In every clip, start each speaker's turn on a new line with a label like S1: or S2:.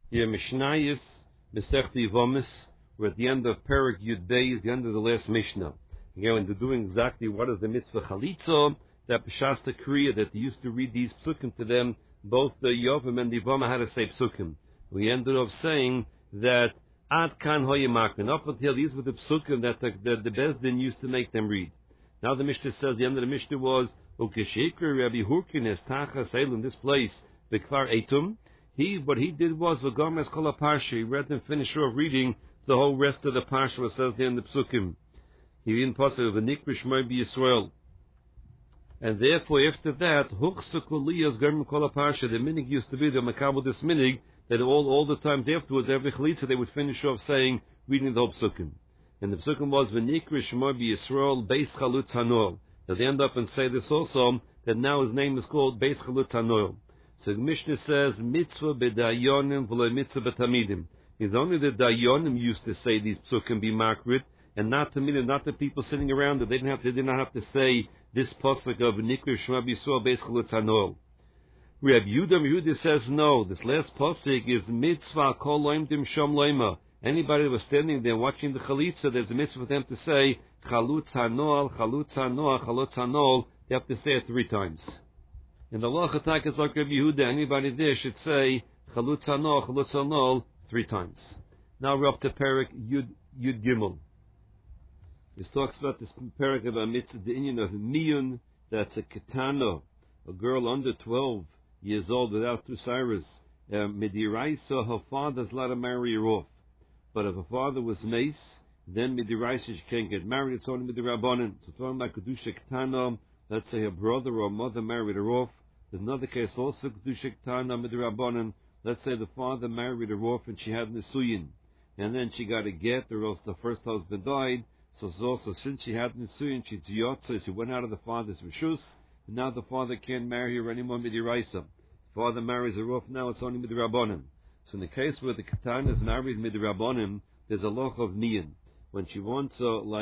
S1: Here, Mishnayis, Mesechti Yivomis, we're at the end of Perek Yud Beis, the end of the last Mishnah. Again, when they're doing exactly what is the mitzvah Chalitza, that Peshasta Kriya, that they used to read these psukim to them, both the Yovim and the Yivama had to say psukim. We ended up saying that Ad Kan Hoyemakin, up until these were the psukim that the Bezdin used to make them read. Now the Mishnah says, the end of the Mishnah was, Ukeshikri Rabbi Hurkines Tacha Seil in this place, Bekvar Eitum. What he did was V'gomes Kol HaParsha. He read and finished off reading the whole rest of the parsha, what says there in the psukim. He didn't pass it with Nikrish Mobi Yisrael. And therefore, after that, Huchsakuliyas Gomim Kol HaParsha. The minig used to be the Makabel this minig that all the times afterwards, every chalitza they would finish off saying, reading the whole psukim. And the psukim was V'nikrish Mobi Yisrael Beis Chalutz Hanol. Now they end up and say this also, that now his name is called Beis Chalutz Hanol. So the Mishnah says, mitzvah b'dayonim v'lo mitzvah b'tamidim. It's only the dayonim used to say these psukim be makrit, and not tamidim, not the people sitting around it. They did not have to say this pasuk of Nikrish Shema B'Yisrael Beis Chalutz Hanol. Rabbi Yehuda says no. This last pasuk is mitzvah kol loimdim shom loima. Anybody that was standing there watching the chalitza, there's a mitzvah for them to say Chalutz Hanol, Chalutz Hanol, Chalutz Hanol. They have to say it 3 times. In the Law Chatak is like Rabbi Yehuda, anybody there should say Chalutz Hanol 3 times. Now we're up to Perek Yud Gimel. This talks about this Perek about mitzvah, the Indian of Miyun, that's a Ketana, a girl under 12 years old without 2 Cyrus. Midiraisa, her father's allowed to marry her off. But if her father was mace, then Midiraisa she can't get married, it's only Midirabanan. So talking about Kedusha Ketana, let's say her brother or mother married her off. There's another case also, Kedusha Ketana Midirabanan. Let's say the father married her off and she had Nisuyin. And then she got a get, or else the first husband died. So also, since she had Nisuyin, she's Yotze, she went out of the father's Rishus, and now the father can't marry her anymore Midiraisa. Father marries her off, now it's only Midirabanan. So in the case where the Ketana is married Midirabanan, there's a loch of Niyan. When she wants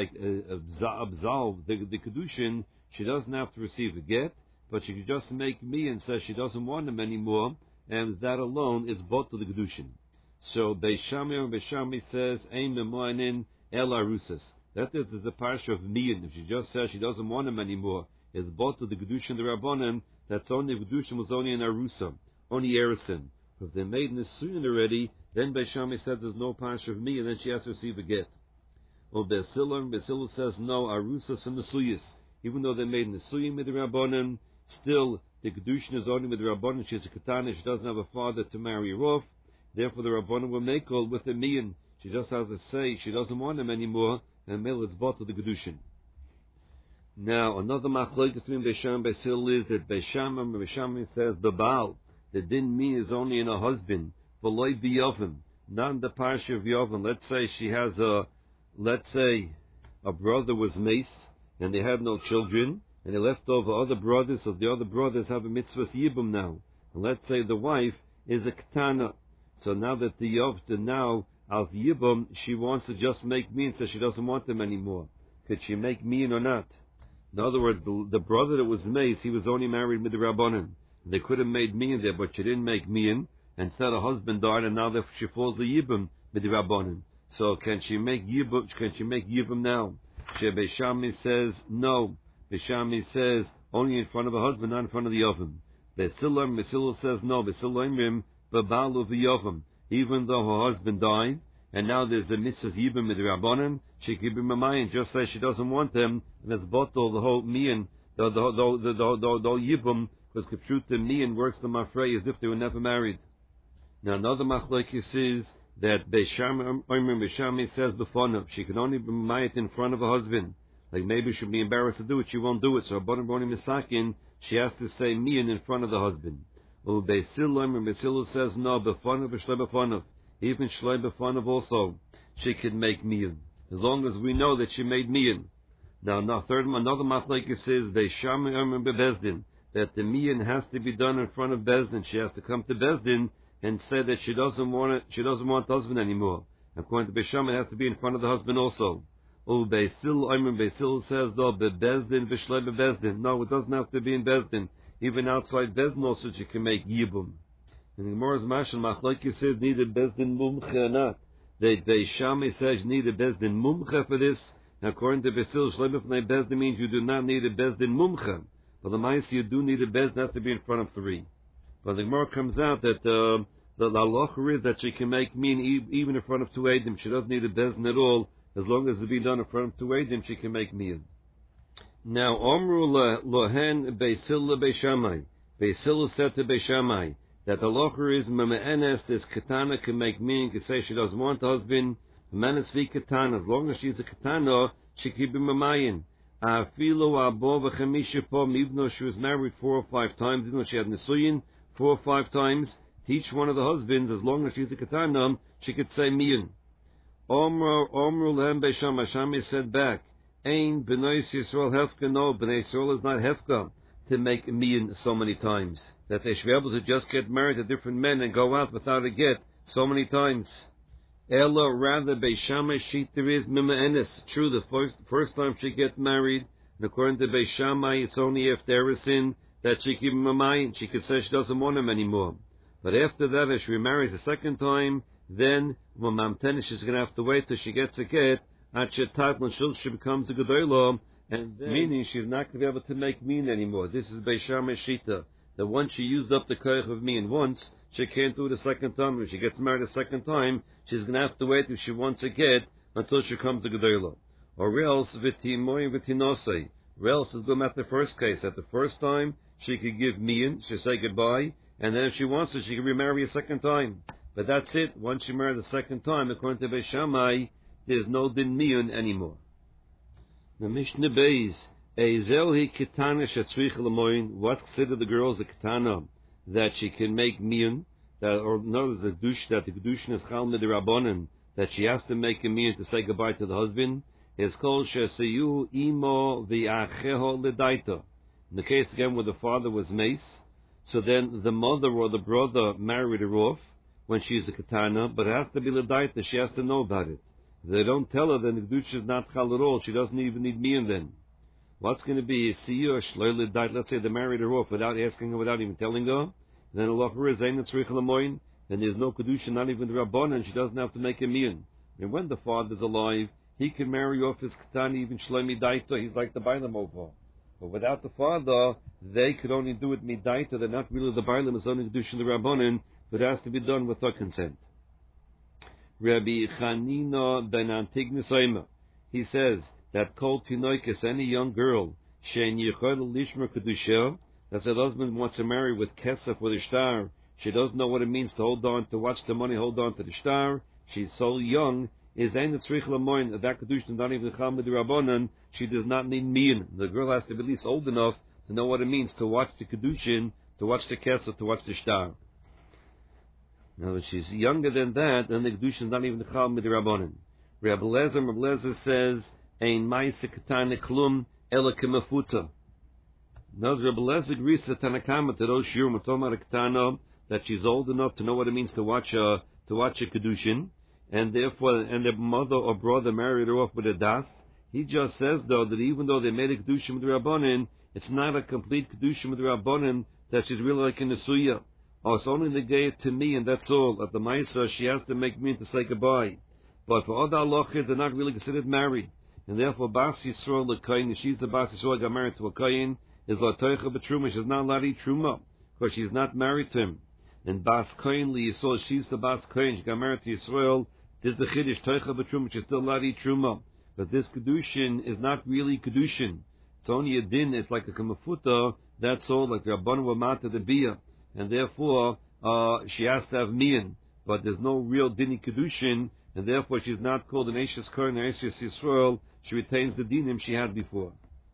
S1: absolve the Kedushin, she doesn't have to receive a get, but she can just make me and says she doesn't want him anymore, and that alone is bought to the Kedushin. So Beishami says, Ein memoinin el arusas. That is the parsha of Miyan. If she just says she doesn't want him anymore, it's bought to the Kedushin, the Rabbanim, that's only, Kedushin was only in Arusa, only Erison. If they made Nisuyin already, then Beishami says there's no parsha of Miyan, then she has to receive a get. Or Beisilah says no, Arusas and Nisuyis. Even though they made Nisuyim with the Rabbanim, still the Kedushin is only with the Rabbanim. She's a Ketana, she doesn't have a father to marry her off. Therefore the Rabbanim will make her with a Miyan. She just has to say she doesn't want him anymore, and Mel is bought to the Kedushin. Now, another machlokes between Beisham and Beisilah is that Beisham says the Baal, the din mean is only in a husband, v'loi b'yovim, not in the parsha of Yovim. Let's say she has a brother was mace, and they had no children, and they left over other brothers, so the other brothers have a mitzvah yibum now. And let's say the wife is a ketana, so now that the Yovta now, al yibum, she wants to just make me and says she doesn't want them anymore. Could she make me or not? In other words, the brother that was mace, he was only married with the Rabbanim. They could have made me there, but she didn't make me in, and said her husband died, and now she falls the yibum with the Rabbanim. So can she make yibum? Can she make yibum now? Beishami says no. Beishami says only in front of her husband, not in front of the Yovim. Beisilah says no. Beisilah imrim bebalu v'Yovim. Even though her husband died, and now there's a mitzvah yibum with the Rabbanim, she can be mamayim, just say she doesn't want them, and it's bottle the whole miyan, the yibum, because Kipshut and miyan works the mafrei as if they were never married. Now another machlokes is that Beishami says b'fonav, she can only be mamayit in front of her husband. Like maybe she'll be embarrassed to do it, she won't do it. So Rabbanim Boni Misakin, she has to say miyan in front of the husband. Beisilah says no, b'fonav v'shlei b'fonav. Even shlei b'fonav also, she can make miyan, as long as we know that she made miyan. Now, another machlokes is Beishami bebezdin, that the miyan has to be done in front of Bezdin. She has to come to Bezdin and say that she doesn't want the husband anymore. According to Beishami, it has to be in front of the husband also. Beisilah says though bebezdin v'shlei bebezdin. No, it doesn't have to be in Bezdin. Even outside Bezdin also she can make yibum. And the Gemara's Mashal Machlokes says need a Bezdin Mumche or not. The Shammai says you need a Bezdin Mumche for this. And according to Basil Shlomo Fnei Bezdin means you do not need a Bezdin Mumche. But the Maisi you do need a Bezdin, has to be in front of three. But the Gemara comes out that the halacha is that she can make min even in front of two Eidim. She doesn't need a Bezdin at all. As long as it be done in front of two Eidim, she can make min. Now, Omru Lohen Beisil Beishamai. Beisil said to Beishamai that the halacha is Meme'enes, this Katana can make min, can say she doesn't want a husband. Meme'enes vi Katana. As long as she's a Katana, she can be Mamayin. Afilo Abo V'chemisha Pom, even though she was married 4 or 5 times, even though she had Nisuyin 4 or 5 times, to each one of the husbands, as long as she's a Katana, she could say min. Omru Lehem Beishamai. Shammai said back, Ein B'nai Yisrael Hefka. No, B'nai Yisrael is not Hefka to make min so many times. That they should be able to just get married to different men and go out without a get so many times. Ella, rather, Beishamai Shita is Mima'enes. True, the first time she gets married, and according to Beishamai, it's only after Eresin that she can be Mamayin. She could say she doesn't want him anymore. But after that, if she remarries a second time, then when Mamtenish is going to have to wait till she gets a get, until she becomes a Gedolah, and then, meaning she's not going to be able to make min anymore. This is Beishamai Shita. That once she used up the koich of min once, she can't do it a second time. When she gets married a second time, she's going to have to wait if she wants a get until she becomes a Gedolah. Or else, V'timoy V'tinosei. Or else is going at the first case. At the first time, she could give min, she say goodbye, and then if she wants to, she can remarry a second time. But that's it. Once she married the second time, according to Beishamai, there's no din miyun anymore. The Mishnah Beis, Eizelhi Ketana Shetzrich Lemoin, what's considered the girl as a Ketana, that she can make miyun, or notice the Kedushin is Chal Midrabanan, that she has to make a miyun to say goodbye to the husband, is called Sheseyu Imo V'acheho Ledaita. In the case again where the father was mace, so then the mother or the brother married her off when she's a Ketana, but it has to be Ledaita, she has to know about it. If they don't tell her, then the Kedusha is not Chal at all. She doesn't even need miyun then. What's going to be Siyur Shloile Dait? Let's say they married her off without asking her, without even telling her. Then Allah is Ein Tzrich Lemoin, and there's no Kedusha, not even the Rabban, and she doesn't have to make a miyun. And when the father's alive, he can marry off his Ketani, even Shloimi Daita. He's like the Bailam over. But without the father, they could only do it Midaita. They're not really the Bailam, it's only Kedusha the Rabbanin, but it has to be done with her consent. Rabbi Chanina ben Antignos Omer, he says that Kol Tinoikis, any young girl, Shein Yichol Lishmer Kedusha, that her husband wants to marry with Kesef, with a star, she doesn't know what it means to hold on, to watch the money, hold on to the star, she's so young, is Ein Tzrich Lemoin, that Kedusha is not even Chal Midrabanan, she does not need miyun. The girl has to be at least old enough to know what it means to watch the Kedushin, to watch the Kesef, to watch the star. Now, if she's younger than that, then the Kedushin is not even the Chal Midrabanan. Rabbi Lezer says, Ein Maisa Ketane Klum Ela Kemafuta. Now, Rabbi Lezer agrees to Tanakama, to those Shiur Matoma Ketana, that she's old enough to know what it means to watch a Kedushin, and therefore, and the mother or brother married her off with a das. He just says, though, that even though they made a Kedushin with the Rabbanin, it's not a complete Kedushin with the Rabbanin, that she's really like in the Suya. Oh, it's only negated to me, and that's all. At the Maisa, she has to make me to say goodbye. But for other halachas, they're not really considered married. And therefore, Bas Yisrael, the Kain, if she's the Bas Yisrael, got married to a Kain, is La Teicha B'Truma. She's not allowed to eat Truma, because she's not married to him. And Bas Kain, Li Yisrael, she's the Bas Kain, she got married to Yisrael, this is the Chiddush, Teicha B'Truma, she's still allowed to eat Truma. But this Kedushin is not really Kedushin. It's only a din, it's like a Kamafuta, that's all, like the Rabban Wamata the Biyah. And therefore, she has to have miyun, but there's no real dini kedushin, and therefore she's not called an Eishes Kohen or Eishes Yisrael. She retains the dinim she had before.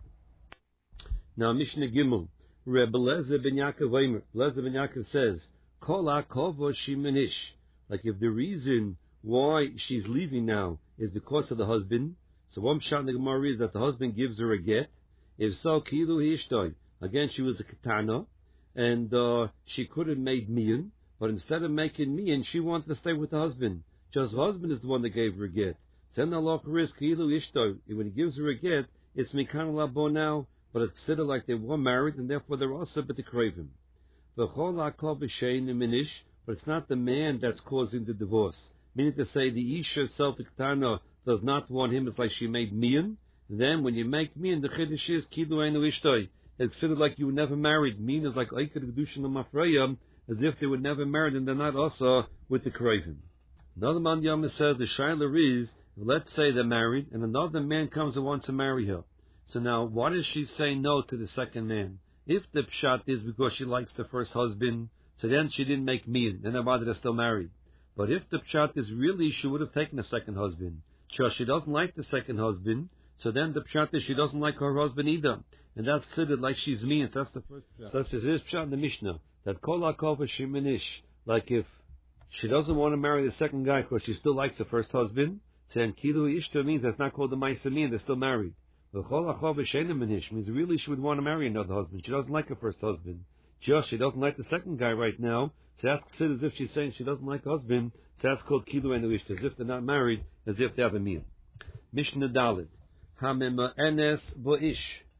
S1: Now Mishnah Gimel, Rebbe Lezer ben Yaakov Omer. Lezer ben Yaakov says, Kol ha'kovo shimenish. Like if the reason why she's leaving now is because of the husband, so one pshat in the Gemara is that the husband gives her a get. If so, kilu hishtoi. Again, she was a ketana, and she could have made miyun, but instead of making miyun, she wanted to stay with the husband. Just the husband is the one that gave her a get. Then Allah is kilu ishto. When he gives her a get, it's mikan labo now, but it's considered like they were married, and therefore they're also but to crave him. but it's not the man that's causing the divorce. Meaning to say, the Isha herself, the Ketana, does not want him. It's like she made mian. Then when you make mian, the Chiddush is Kilu Einu Ishtoi. It's considered like you were never married. Mian is like Eikad Kedushin Mafreya, as if they were never married, and they're not also with the Kravim. Another man Yama says the Shaila is, let's say they're married, and another man comes and wants to marry her. So now, why does she say no to the second man? If the pshat is because she likes the first husband, so then she didn't make mian, then her mother is still married. But if the pshat is really she would have taken a second husband, so she doesn't like the second husband, so then the pshat is she doesn't like her husband either. And that's considered like she's mean. So that's the first pshat. So there is pshat in the Mishnah, that kol hakova sheminish, like if she doesn't want to marry the second guy because she still likes the first husband, so then kilu ishta means that's not called the ma'asamin, they're still married. The kol hakova sheminish means really she would want to marry another husband. She doesn't like her first husband. Just she doesn't like the second guy right now, so that's considered as if she's saying she doesn't like her husband, so that's called kilu einu ishta, as if they're not married, as if they have a meal. Mishnah Daled. Hamema enes boish.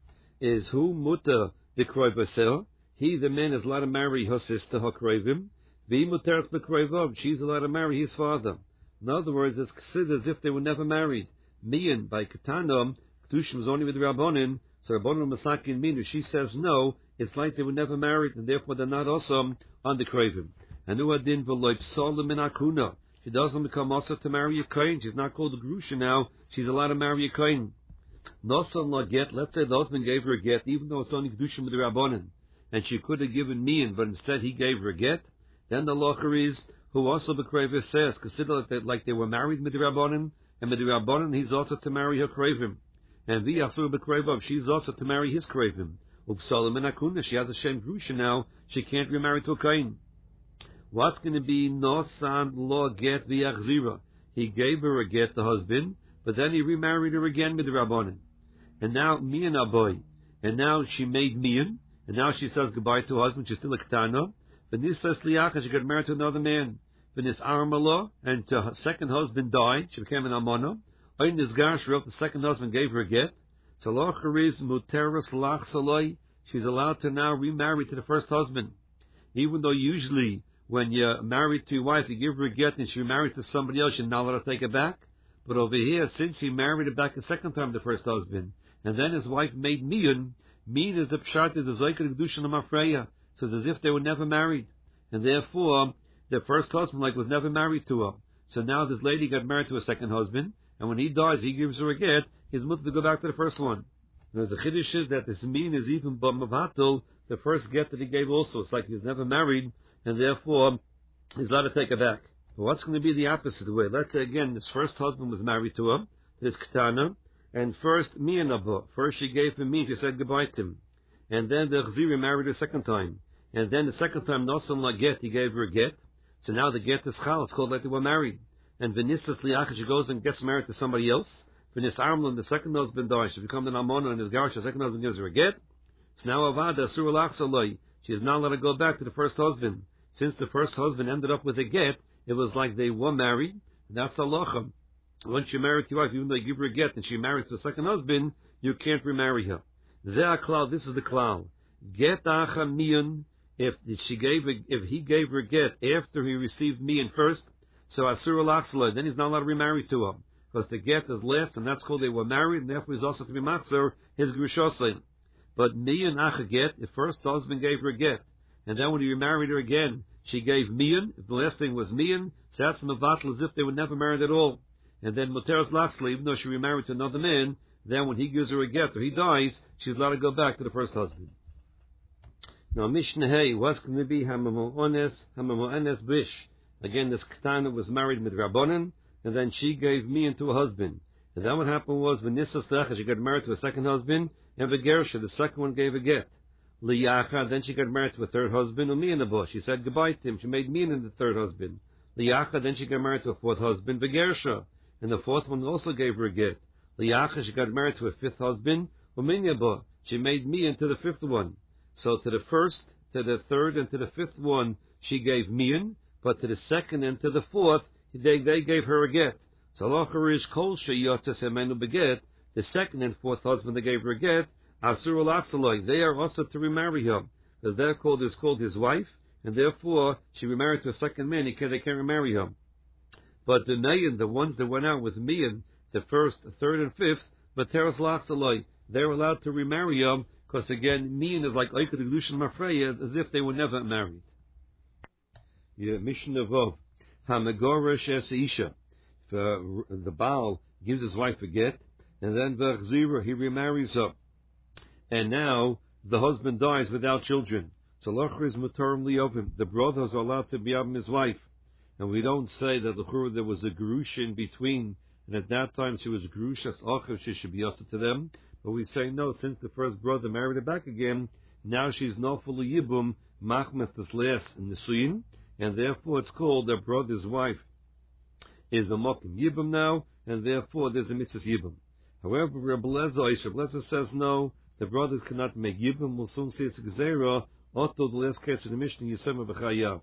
S1: Is who muta the kroiv. He, the man, is allowed to marry her sister, her kroivim. Vi muteres bekroivov. She's allowed to marry his father. In other words, it's considered as if they were never married. Mian, by Ketanom, Kedushim was only with the Rabbonin, so Rabbonin Masakin Minu, she says no, it's like they were never married, and therefore they're not also on the kroivim. And Uadin v'loip solim in Akuna. She doesn't become also to marry a kohen. She's not called a grusha now. She's allowed to marry a kohen. Nosan la get. Let's say the husband gave her a get, even though it's only kedushim with the rabbanon, and she could have given mian, but instead he gave her a get. Then the locher is who also bekrevis says consider that like they were married with the rabbanon, and with the rabbanon he's also to marry her krevim, and the asur bekrevov she's also to marry his krevim. Upsalim and akuna she has a shem grusha now. She can't remarry to a kohen. What's going to be nosan lo get v'yachzira? He gave her a get, the husband, but then he remarried her again with the rabbanon. And now mian aboy, and now she made mian, and now she says goodbye to her husband. She's still a ketana. V'nisas liacha, she got married to another man. V'nis armalo, and her second husband died. She became an almana. Oin nisgar, she wrote the second husband gave her a get. So locher is muteras lach saloi. She's allowed to now remarry to the first husband, even though usually when you're married to your wife, you give her a get and she remarries to somebody else, you're not allowed to take it back. But over here, since he married her back a second time, the first husband, and then his wife made mian is the pshat is the zoyker kedushin amafreya. So it's as if they were never married, and therefore the first husband was never married to her. So now this lady got married to a second husband, and when he dies, he gives her a get. He's mutter to go back to the first one. There's a chiddush is that this mian is even b'mavatul the first get that he gave also. It's like he was never married, and therefore he's allowed to take it back. But what's going to be the opposite way? Let's say again, this first husband was married to her, this ketana, and first mian abba. First she gave him mian, she said goodbye to him, and then the chzira married her a second time, and then the second time nosan la get, he gave her a get. So now the get is chal. It's called like they were married. And v'nisas liacha, she goes and gets married to somebody else. V'nis armlon, the second husband dies. She becomes an almona, and his garish, the second husband gives her a get. So now avada asur lachsaloi. She is not allowed to go back to the first husband. Since the first husband ended up with a get, it was like they were married. And that's halacha. Once you're married to your wife, even though you give her a get and she marries the second husband, you can't remarry her. This is the klal. Get acha mian. If he gave her a get after he received mian first, so asur lachsaloi, then he's not allowed to remarry to her, because the get is last, and that's called they were married, and therefore he's also to be matzor his grushosin. But mian acha get, if first the husband gave her a get, and then when he remarried her again, she gave mian. If the last thing was mian, so that's mevatel as if they were never married at all. And then muteras lachsaloi, even though she remarried to another man, then when he gives her a get or he dies, she's allowed to go back to the first husband. Now Mishnah Hey, what's going to be hamamu ones bish? Again, this ketana was married with rabbanon, and then she gave mian to a husband. And then what happened was v'nisas lecha, she got married to a second husband, and v'gersha, the second one gave a get. Liyacha, then she got married to a third husband, umiyanabo. She said goodbye to him. She made mian in the third husband. Liyacha, then she got married to a fourth husband, v'gersha, and the fourth one also gave her a get. Liyacha, she got married to a fifth husband, umiyanabo. She made mian to the fifth one. So to the first, to the third, and to the fifth one, she gave mian, but to the second and to the fourth, they gave her a get. So locher is kol sheyotas emenu beget. The second and fourth husband they gave her a get, asur lachsaloi. They are also to remarry her, because they're called his wife, and therefore she remarried to a second man. They can't remarry him. But the Nayan, the ones that went out with Mian, the first, third, and fifth, but Teres Lachsaloi, they're allowed to remarry him, because again, Mian is like Oikad Kedushin Mafreya, as if they were never married. Mishnah Vov, Hamegorish Es Isha. The Baal gives his wife a get, and then V'chzira, he remarries her. And now, the husband dies without children. So Locher is Mutarim Liovim. The brothers are allowed to be Abim his wife. And we don't say that there was a Gerusha in between, and at that time she was Gerushas Achiv, she should be usher to them. But we say no, since the first brother married her back again, now she's Nofel Yibum, Machmas Tesleas Nisuin, and therefore it's called their brother's wife is the Mokim Yibum now, and therefore there's a Mitzvah Yibum. However, Rebbe Lezer says no, the brothers cannot make Yibum. We'll soon see it's Gzeira, Otto, the last case of the Mishnah, Yisema B'chayav.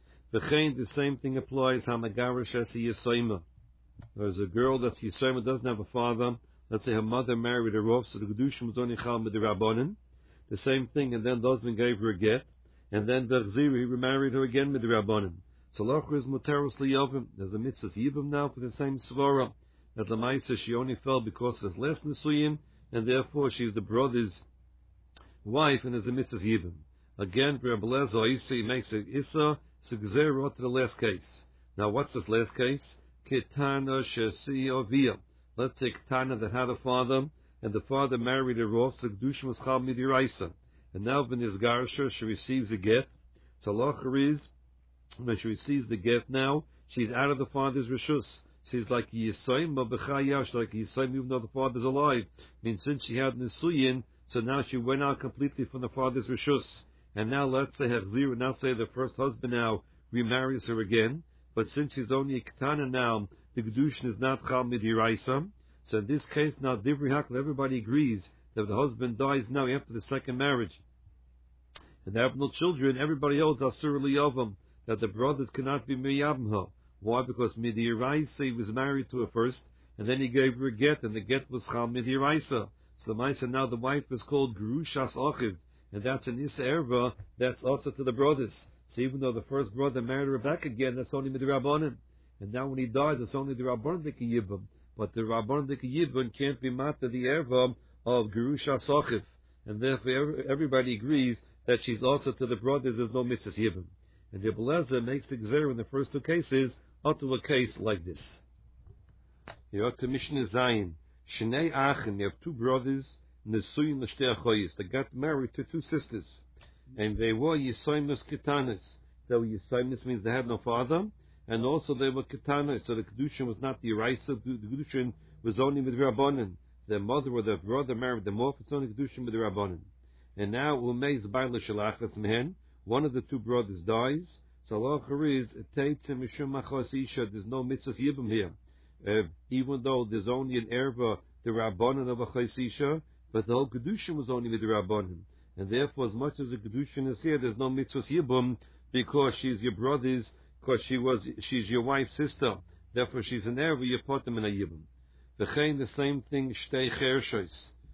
S1: The same thing applies, Hamagarish Esi Yisema. There's a girl that's Yisema, doesn't have a father. Let's say her mother married her off, so the Gedushim was only Chal with the Rabbanim. The same thing, and then the husband gave her a get, and then V'chzira, he remarried her again with the Rabbanim. So Locher is Muteros Liyovim. There's a Mitzvah Yibum now for the same Svara, that Lamaisa she only fell because of his last Nisuyim, and therefore she's the brother's wife, and there's a Mitzvah Yibum. Again, Rebbe Lezer, he makes it Issa, Sigzerah to the last case. Now, what's this last case? Ketana Shesi Ovia. Let's say Ketana that had a father, and the father married her off, so Kedushin was Chal Midiraisa. And now, when his Garsha, she receives a get. So, Locher is, when she receives the get now, she's out of the father's Rishus. She's like Yisayim, but B'chayash, like Yisayim, even though the father's alive. I mean, since she had Nisuyin, so now she went out completely from the father's Rishus. And now let's say Hechzira, now say the first husband now remarries her again, but since she's only a Ketana now, the Kedushin is not Chal Midiraisa. So in this case now, Divrei Hakol, everybody agrees that if the husband dies now after the second marriage, and they have no children, everybody else Asur Liyovam, that the brothers cannot be Miyabim her. Why? Because Midiraisa, he was married to her first, and then he gave her a get, and the get was Chal Midiraisa. So the Maisa, now the wife is called Gerushas Achiv, and that's an Issa Erva, that's also to the brothers. So even though the first brother married her back again, that's only with the Rabbanan. And now when he dies, it's only the Rabbanan Dika Yibam. But the Rabbanan Dika Yibam can't be matter the Erva of Gerusha Sochiv. And therefore everybody agrees that she's also to the brothers, there's no Mitzvah Yibam. And Rebbe Lezer makes the Gzer in the first two cases, up to a case like this. You have to Mishnah Zayin. Shnei Achim, you have two brothers, Nesuyin l'shtei achoyis. They got married to two sisters, and they were Yisaymus Ketanis. They were Yisaymus means they had no father, and also they were Ketanis. So the Kedushin was not the Eraisa. The Kedushin was only with Rabbanan. Their mother or their brother married them off. It's only Kedushin with the Rabbanan. And now Umeiz Baila Shalachas Mehen. One of the two brothers dies. So Locher is Teitzim Mishum Machos Isha. There's no Mitzvah Yibum here, even though there's only an erva the Rabbanan of a Chos Isha. But the whole Kedushin was only with the Rabbanim. And therefore, as much as the Kedushin is here, there's no Mitzvah Yibum, because she's your brother's, because she's your wife's sister. Therefore, she's an Erva, you put them in a Yibum. The same thing, Shtei Chershois.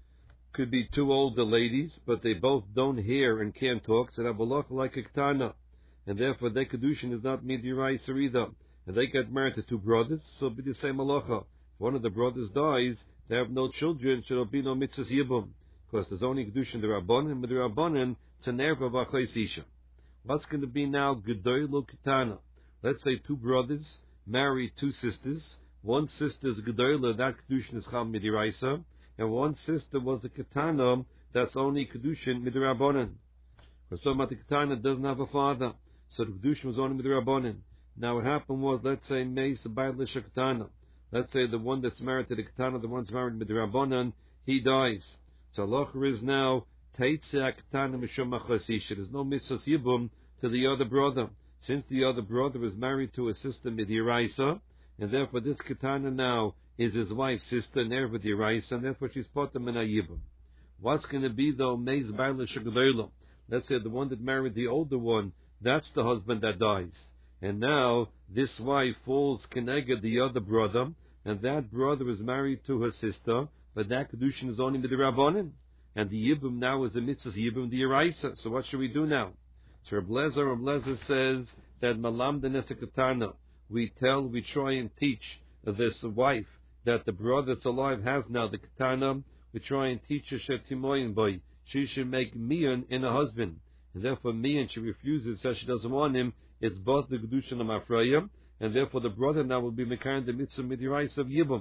S1: Could be two older ladies, but they both don't hear and can't talk, so they have a loch like a Ketana. And therefore, their Kedushin is not Midiraisa either. And they get married to two brothers, so it'll be the same halacha. If one of the brothers dies, they have no children, so there'll be no Mitzvah Yibum. Because there's only Kedushin the Rabbanan, and with the Rabbanan, it's an Erva of Achos Isha. What's going to be now Gedoylo Ketana? Let's say two brothers marry two sisters. One sister is Gedoylo, that Kedushin is Chal Midiraisa, and one sister was a Ketana, that's only Kedushin with the Rabbanan. Because so the Ketana doesn't have a father, so the Kedushin was only with the Rabbanan. Now what happened was, let's say Meis Ba'al Ketana. Let's say the one that's married to the Ketana, the one's married with the Rabbanan, he dies. So Locher is now Teitzeh Ketana Mishum Machos Isha. There's no Mitzvah Yibum to the other brother, since the other brother is married to a sister Midiraisa, and therefore this Ketana now is his wife's sister, Nerva Diraisa, and therefore she's put them in a Yibum. What's going to be though Meis Ba'al Shegdoilo? Let's say the one that married the older one, that's the husband that dies. And now this wife falls keneged the other brother, and that brother is married to her sister, but that Kedushin is only with the Rabbanim. And the Yibum now is a Mitzvah Yibum the Eraisa. So what should we do now? So Reb Lezer says that Malam de Nesekatana, we try and teach this wife that the brother that's alive has now the Katana. We try and teach her Shetimoyin boy. She should make Mian in a husband. And therefore Mian, she refuses, says she doesn't want him. It's both the Gedusha and Mafraya. And therefore the brother now will be Mekayan the Mitzvah Midirais of Yibum.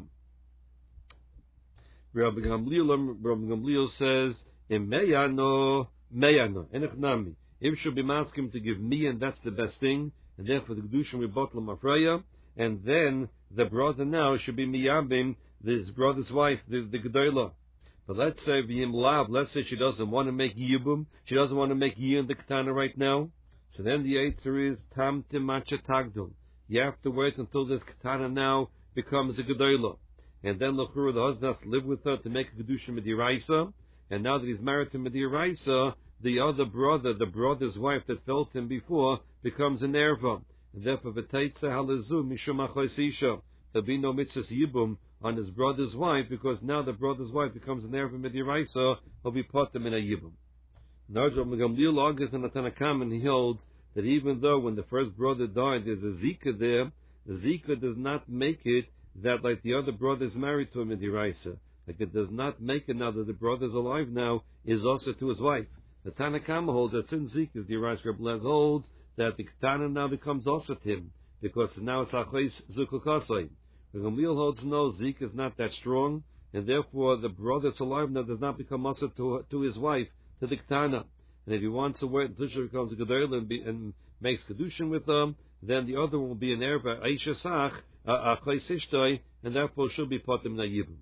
S1: Rabbi Gamliel says, in Meyano, Enechnami. If she'll be masking to give Mian, that's the best thing. And therefore the Gedusha will be Botla Mafraya. And then the brother now should be Miyabim, this brother's wife, the Gedolah. But let's say V'yim Lav, let's say she doesn't want to make Yibum, she doesn't want to make Yin the Ketana right now. So then the answer is Tam Timacha Tagdul. You have to wait until this Ketana now becomes a Gedolah. And then L'chura, the husband has to live with her to make a Kedusha Midiraisa. And now that he's married to Midiraisa, the other brother, the brother's wife that fell to him before, becomes an erva. And therefore, V'teitze halazu mishum achos isha. There'll be no mitzvahs yibum on his brother's wife, because now the brother's wife becomes an erva midiraisa, he'll be potem in a yibum. Now, Gamliel argues in the Tanakam, and he holds that even though when the first brother died, there's a zika there, the zika does not make it that like the other brother is married to a midiraisa. Like it does not make it now that the brother's alive now is also to his wife. The Tanakam holds that since zika is the Rais Reb Lez holds that the Ketana now becomes also to him, because now it's Achos Zukukasai. The Gamliel holds no, Zeke is not that strong, and therefore the brother that's alive now does not become also to his wife, to the Ketana. And if he wants to wait until she becomes a Gedol and makes Kedushin with them, then the other one will be an Erva, Aisha Sach, Achos Ishtoi, and therefore she'll be Potem Nayibim.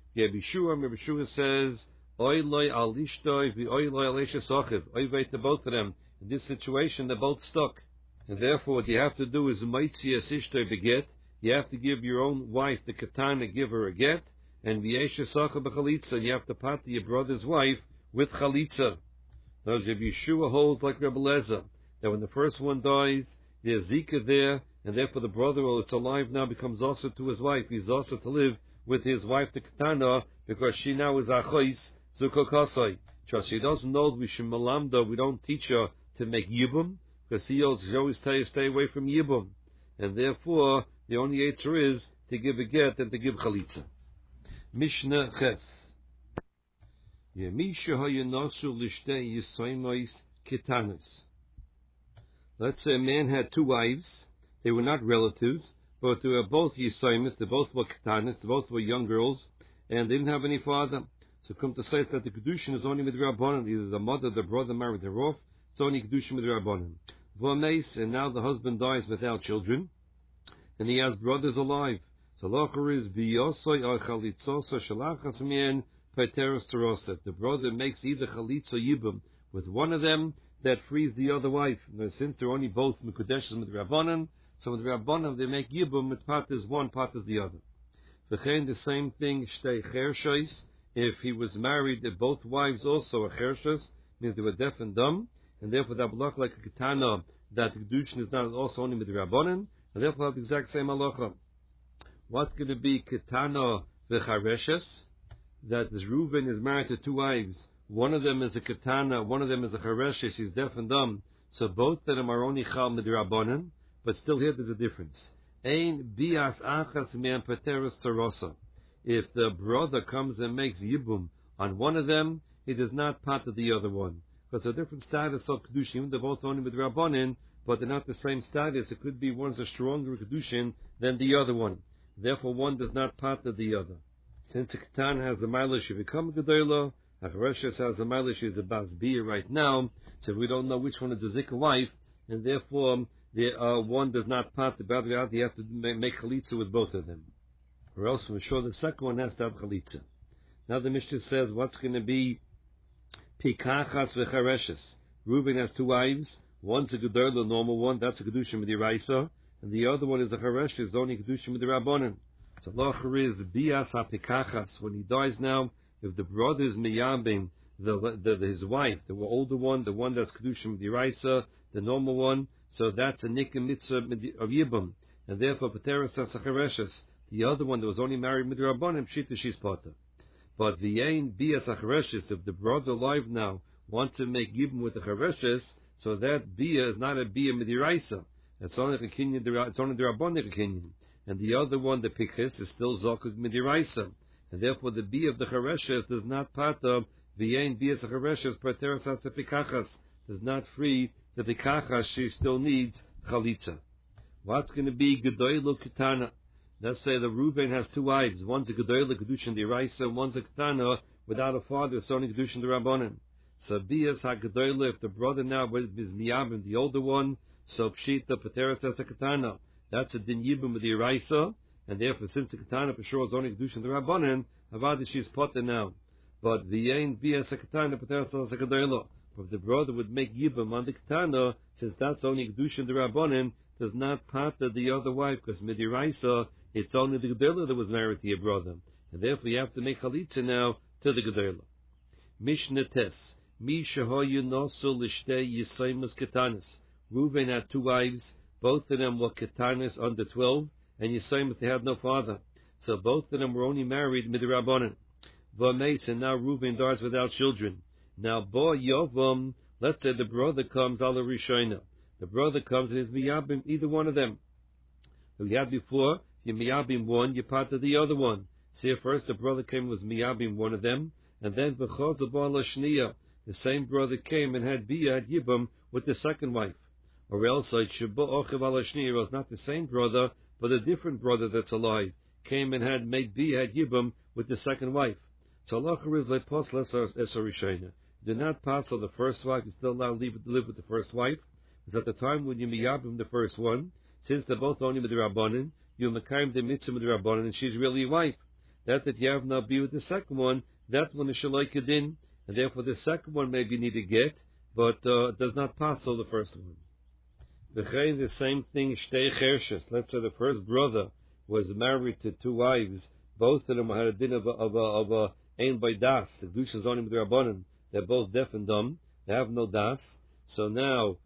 S1: Yebishua says, Oy loy al Ishtoi, Oy loy al Aisha Sachiv, Oy wait to both of them. In this situation, they're both stuck. And therefore, what you have to do is Maitzias Ishtoi beget. You have to give your own wife, the Katana, give her a get. And V'yesha Sacha b'chalitza, and you have to party your brother's wife with chalitza. Those of Yeshua holds like Rebbe Lezer, that when the first one dies, there's Zika there, and therefore the brother who is alive now becomes also to his wife. He's also to live with his wife, the Katana, because she now is Achos Zukokasai. Just she doesn't know we should malamda, we don't teach her to make yibum, because he always tell you stay away from yibum. And therefore, the only answer is to give a get and to give chalitza. Mishnah Ches. Let's say a man had two wives. They were not relatives, but they were both Yisaimis, they both were Ketanis, they both were young girls, and they didn't have any father. So come to say that the Kedushin is only with Rabbanan, either the mother, the brother married her off, it's only Kedushin with Rabbanan. V'ameis, and now the husband dies without children, and he has brothers alive. So Locher is B'yosoi or Chalitzosa Shalachas Mien Paiteros Terosef. The brother makes either Chalitzo Yibum with one of them that frees the other wife. And since they're only both Mekudeshes with Rabbanan, so with Rabbanan they make Yibum, with part is one, part is the other. V'chein the same thing, Shtei Chershois. If he was married, both wives also are Chershos, means they were deaf and dumb, and therefore that block like a Ketana, that Kedushin is not also only with Rabbanan, and therefore have the exact same halacha. What's going to be Ketana v'chareshes? That this Reuven is married to two wives. One of them is a Ketana, one of them is a chareshes. He's deaf and dumb. So both of them are only chal midrabanan, but still here there's a difference. Ein bias achas me'an pateros tzarosa. If the brother comes and makes yibum on one of them, he does not part of the other one. Because a different status of Kedushin, they're both only midrabanan, but they're not the same status. It could be one's a stronger Kedushin than the other one. Therefore, one does not part of the other. Since a Ketan has a Mila, she becomes a Gedolah. A Chereshes has a Mila, she's a Bas Bia right now. So we don't know which one is the Zika wife, and therefore one does not part the other out. You have to make Chalitza with both of them. Or else we're sure the second one has to have Chalitza. Now the Mishnah says what's going to be Pikachas v'Chereshes. Reuben has two wives. One's a Gedolah, the normal one. That's a Kedusha Midiraisa. And the other one is a Cheresh, is only Kedusha with the Rabbanan. So Locher is Bias HaPikachas. When he dies now, if the brother is Miyabim, his wife, the older one, the one that's Kedusha with the Raisa, the normal one, so that's a Nikim Mitzvah of Yibam. And therefore, Pateras has a Chereshes. The other one that was only married with the Rabbanan, Pshita, she's Potter. But the Ein Bias HaChereshes, if the brother alive now wants to make Yibam with the Chereshes, So that bia is not a bia midiraisa. It's only the kinyan. It's only the rabbonic kinyan. And the other one, the pichis, is still zokuk midiraisa. And therefore, the bia of the chareshes does not part of v'yein bia of chareshes prateras atzapikachas. Does not free the pikachas. She still needs chalitza. What's going to be gedoylu ketana? Let's say the Reuben has two wives. One's a gedoylu kedushin diraisa, and one's a ketana without a father. It's only kedushin dirabanan. So bias ha-gedoylu, if the brother now is miyabim, the older one, so pshita pateras as a ketana. That's a din yibum with the iraisa, and therefore since the ketana for sure is only kedushin dirabanan, avad she's potter now. But the ain bias a ketana pateras as a gedoylu. If the brother would make yibum on the ketana, since that's only kedushin dirabanan, does not pater the other wife, because midiraisa, it's only the gedolah that was married to your brother, and therefore you have to make chalitza now to the gedolah. Mishnah tes mi shehoyu nosu lishtei yisaymus ketanis. Reuben had two wives, both of them were ketanis under 12, and Yisaymus they had no father, so both of them were only married midrabanan. V'meis, and now Reuben dies without children. Now bo yovam, let's say the brother comes ala rishona. The brother comes and is miyabim either one of them. We had before, you miyabim one, you part of the other one. See, first the brother came was miyabim one of them, and then b'chaz abal shniya, the same brother came and had biyad yibam with the second wife. Or else it sheba ochiv ala shniya was not the same brother, but a different brother that's alive came and had made biyad yibam with the second wife. So lacher is lepos lesar esorishena. Do not pass on the first wife. You still allowed to live with the first wife. Because at the time when you miyabim the first one, since they're both only with the rabbanin, you makayim the mitzvah with the rabbanin, and she's really your wife. That you have now be with the second one, that's when the shaloi kedin, and therefore the second one maybe need to get, but does not pass on the first one. The same thing, shtei chershes. Let's say the first brother was married to two wives, both of them had a din of a ein by das. The dush is only with the rabbanin. They're both deaf and dumb. They have no das. So now,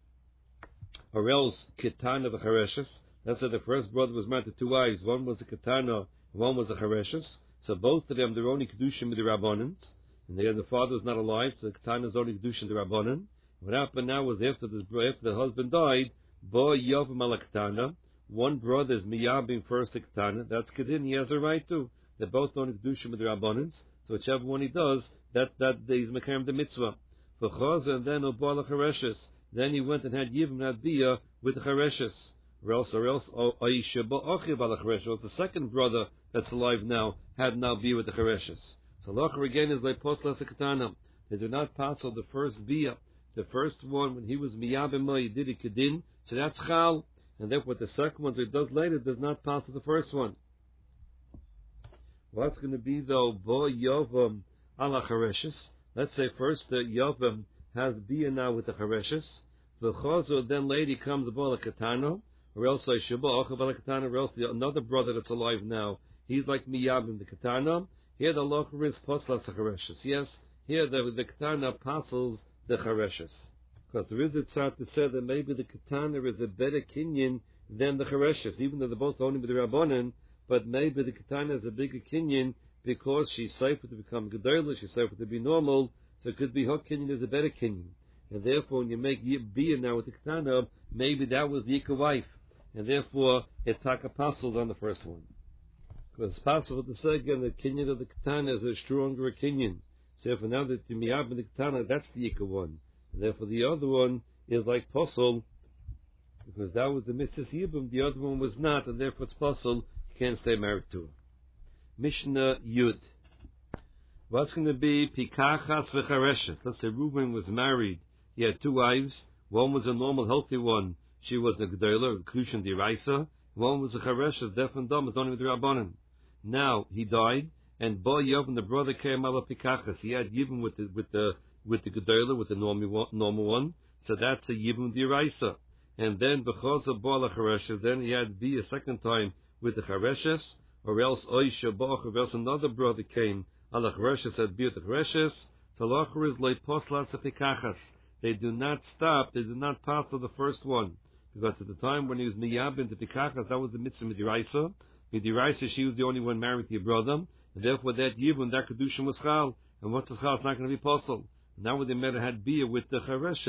S1: or else ketana v'chareshes. That's why the first brother was married to two wives. One was a ketana, one was a chareshes. So both of them, they're only kedushim with the rabbanim, and the father was not alive, so the ketana is only kedushim with the rabbanim. What happened now was after the husband died, bo yavim ala ketana. One brother is miyabim first the ketana. That's kedin. He has a right to. They're both only kedushim with the rabbanim. So whichever one he does, that is mekayim the mitzvah. For chaza and then obala chareshes. Then he went and had Yibam Nabiyah with the Chareshes. Or else, Aisha Ba'achiv ala Chareshes. The second brother that's alive now had now be with the Chareshes. So Lacher again is like Posla Sekatana. They do not pass on the first Biyah. The first one, when he was Miyabim, he did a Kedin. So that's Chal. And therefore the second one, so he does later, does not pass on the first one. What's going to be though? Bo Yovam ala Chareshes. Let's say first the Yovam has bia now with the chareshes. The chazo then lady comes abola katana, or else I sheba ochabala katana, or else another brother that's alive now. He's like miyabim the katana. Here the locher is poslas the chareshes. Yes, here the katana apostles the chareshes. Because there is a tzad to say that maybe the katana is a better kinyan than the chareshes, even though they're both only with the rabbanan. But maybe the katana is a bigger kinyan because she's safe to become gedolah, she's safe to be normal. So it could be her kinyan is a better kinyan. And therefore, when you make biyah now with the ketana, maybe that was the Yikah wife. And therefore, it tak apostles on the first one. Because it's possible to say again that kinyan of the ketana is a stronger kinyan. So if now that you miyab in the ketana, that's the Yikah one. And therefore, the other one is like posel, because that was the Mrs. Yibam, the other one was not, and therefore it's posel, you can't stay married to her. Mishnah Yud. What's going to be pikachas v'chareshes? Let's say Reuben was married. He had two wives. One was a normal, healthy one. She was a gedolah, kushan diraisa. One was a chareshes, deaf and dumb, was only with the rabbanim. Now he died, and bo Yavin, the brother, came ala pikachas. He had yibum with the gedolah, with the normal one. So that's a yibum diraisa. And then b'chosa bo ala chareshes. Then he had be a second time with the chareshes, or else oisha bo, or else another brother came. Allah Chareshes had beer the Chareshes. So Lacher is like poslas pikachas. They do not stop. They do not pass to the first one, because at the time when he was miyabin to pikachas, that was the mitzvah midiraisa. Midiraisa, she was the only one married to your brother, and therefore that yibun, that kedushin was chal. And once it's chal, it's not going to be possible. Now when they met had beer with the Chareshes,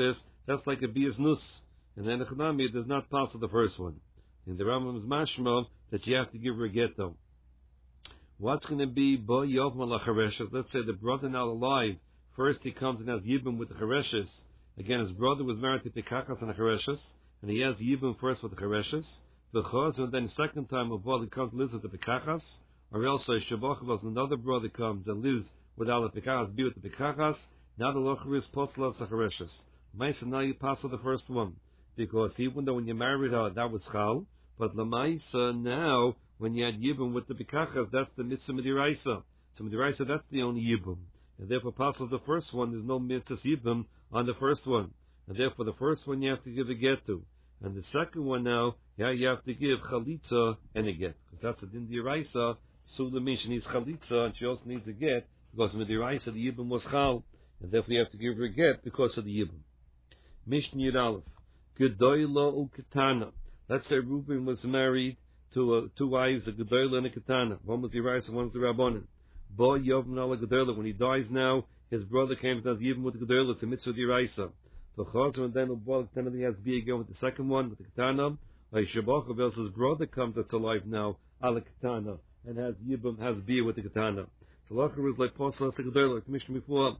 S1: that's like a bias nus. And then the Chanami does not pass the first one. In the Rambam's mashma that you have to give her a get though. What's going to be bo yov malachareshes? Let's say the brother now alive. First he comes and has yibum with the chareshes. Again, his brother was married to Pikachas and the chareshes, and he has yibum first with the chareshes. And then second time a brother comes and lives with the Pikachas, or else a Shabachas, another brother comes and lives without the Pikachas, be with the Pikachas. Now the locher is postlas the chareshes. Maisa, now you pass with the first one, because even though when you married her that was chal, but lamaisa now when you had yibum with the Pikachas, that's the mitzvah midiraisa. So midiraisa, that's the only yibum. And therefore, pasal the first one, there's no mitzvah yibum on the first one. And therefore, the first one you have to give a get to. And the second one now, you have to give chalitza and a get. Because that's a din d'iraisa. Sula means she needs chalitza, and she also needs a get, because midiraisa, the yibum was chal. And therefore, you have to give her a get because of the yibum. Mishnah Yud Aleph. Gedoyla u'ketana. Let's say Reuben was married to two wives, a Gedoyla and a Ketana. One was the Iraisa, one was the Rabbanan. Bo Yovim ala Gedoyla. When he dies now, his brother came and does Yivim with the Gedoyla. It's a mitzvah of the Iraisa. The Chazar and then the Bo Ketana, he has to be again with the second one, with the Ketana. Like Shabachov else, his brother comes that's alive now, ala Ketana, and has Yibim, has beer with the Ketana. So Lachar is like Posel as the Gedoyla, like the Mishnah before.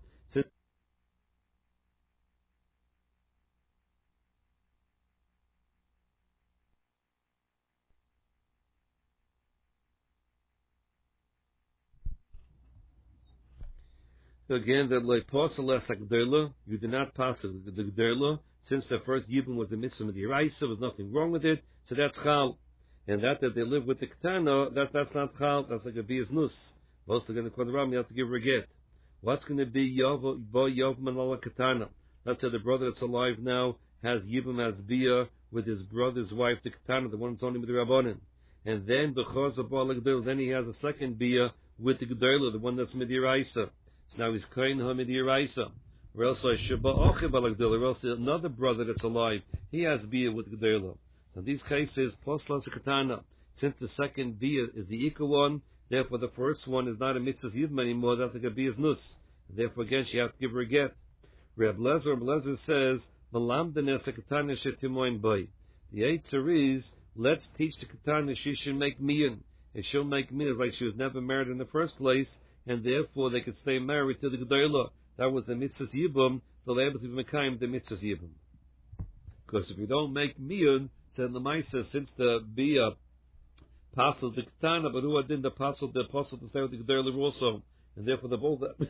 S1: So again, that like posel es hakdela, you do not pass the gdela, since the first yibum was the mitzvah of the Iraisa, there was nothing wrong with it, so that's chal. And that they live with the ketana, that's not chal, that's like a bias nus. Most are going to call the ram, you have to give her a get. What's going to be bo yov manala ketana? Let's say the brother that's alive now has yibum as bia with his brother's wife, the ketana, the one that's only with the rabbanin. And then b'chaz of then he has a second bia with the gdela, the one that's with the Iraisa. So now he's kohen hamid yiraisa. Or else or else another brother that's alive, he has bia with Gedela. So in these cases, poslas katana, since the second bia is the equal one, therefore the first one is not a mitzvah yibum anymore, that's like a bia's nus. Therefore again she has to give her a get. Reb Lezer says, Malamdanes katana shetimoin boy. The Eitzer is, let's teach the katana she should make miyan. If she'll make miyan, like she was never married in the first place, and therefore they could stay married to the Gedoyla. That was the mitzvah yibum, they'll be able to make the mitzvah yibum. Because if you don't make miyun, said the Maisa, since the bia passel the ketana, but who didn't the passel to stay with the Gedoyla also, and therefore they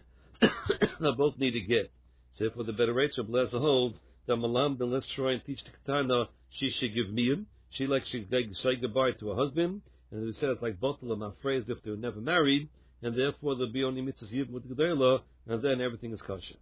S1: both need to get. So therefore the better Rachel Blazer holds that Malam, then let's try and teach the ketana, she should give miyun, she should say goodbye to her husband, and we said it's like both of them are phrased if they were never married, and therefore there'll be only mitzvahs yibum with Gedela, and then everything is kosher.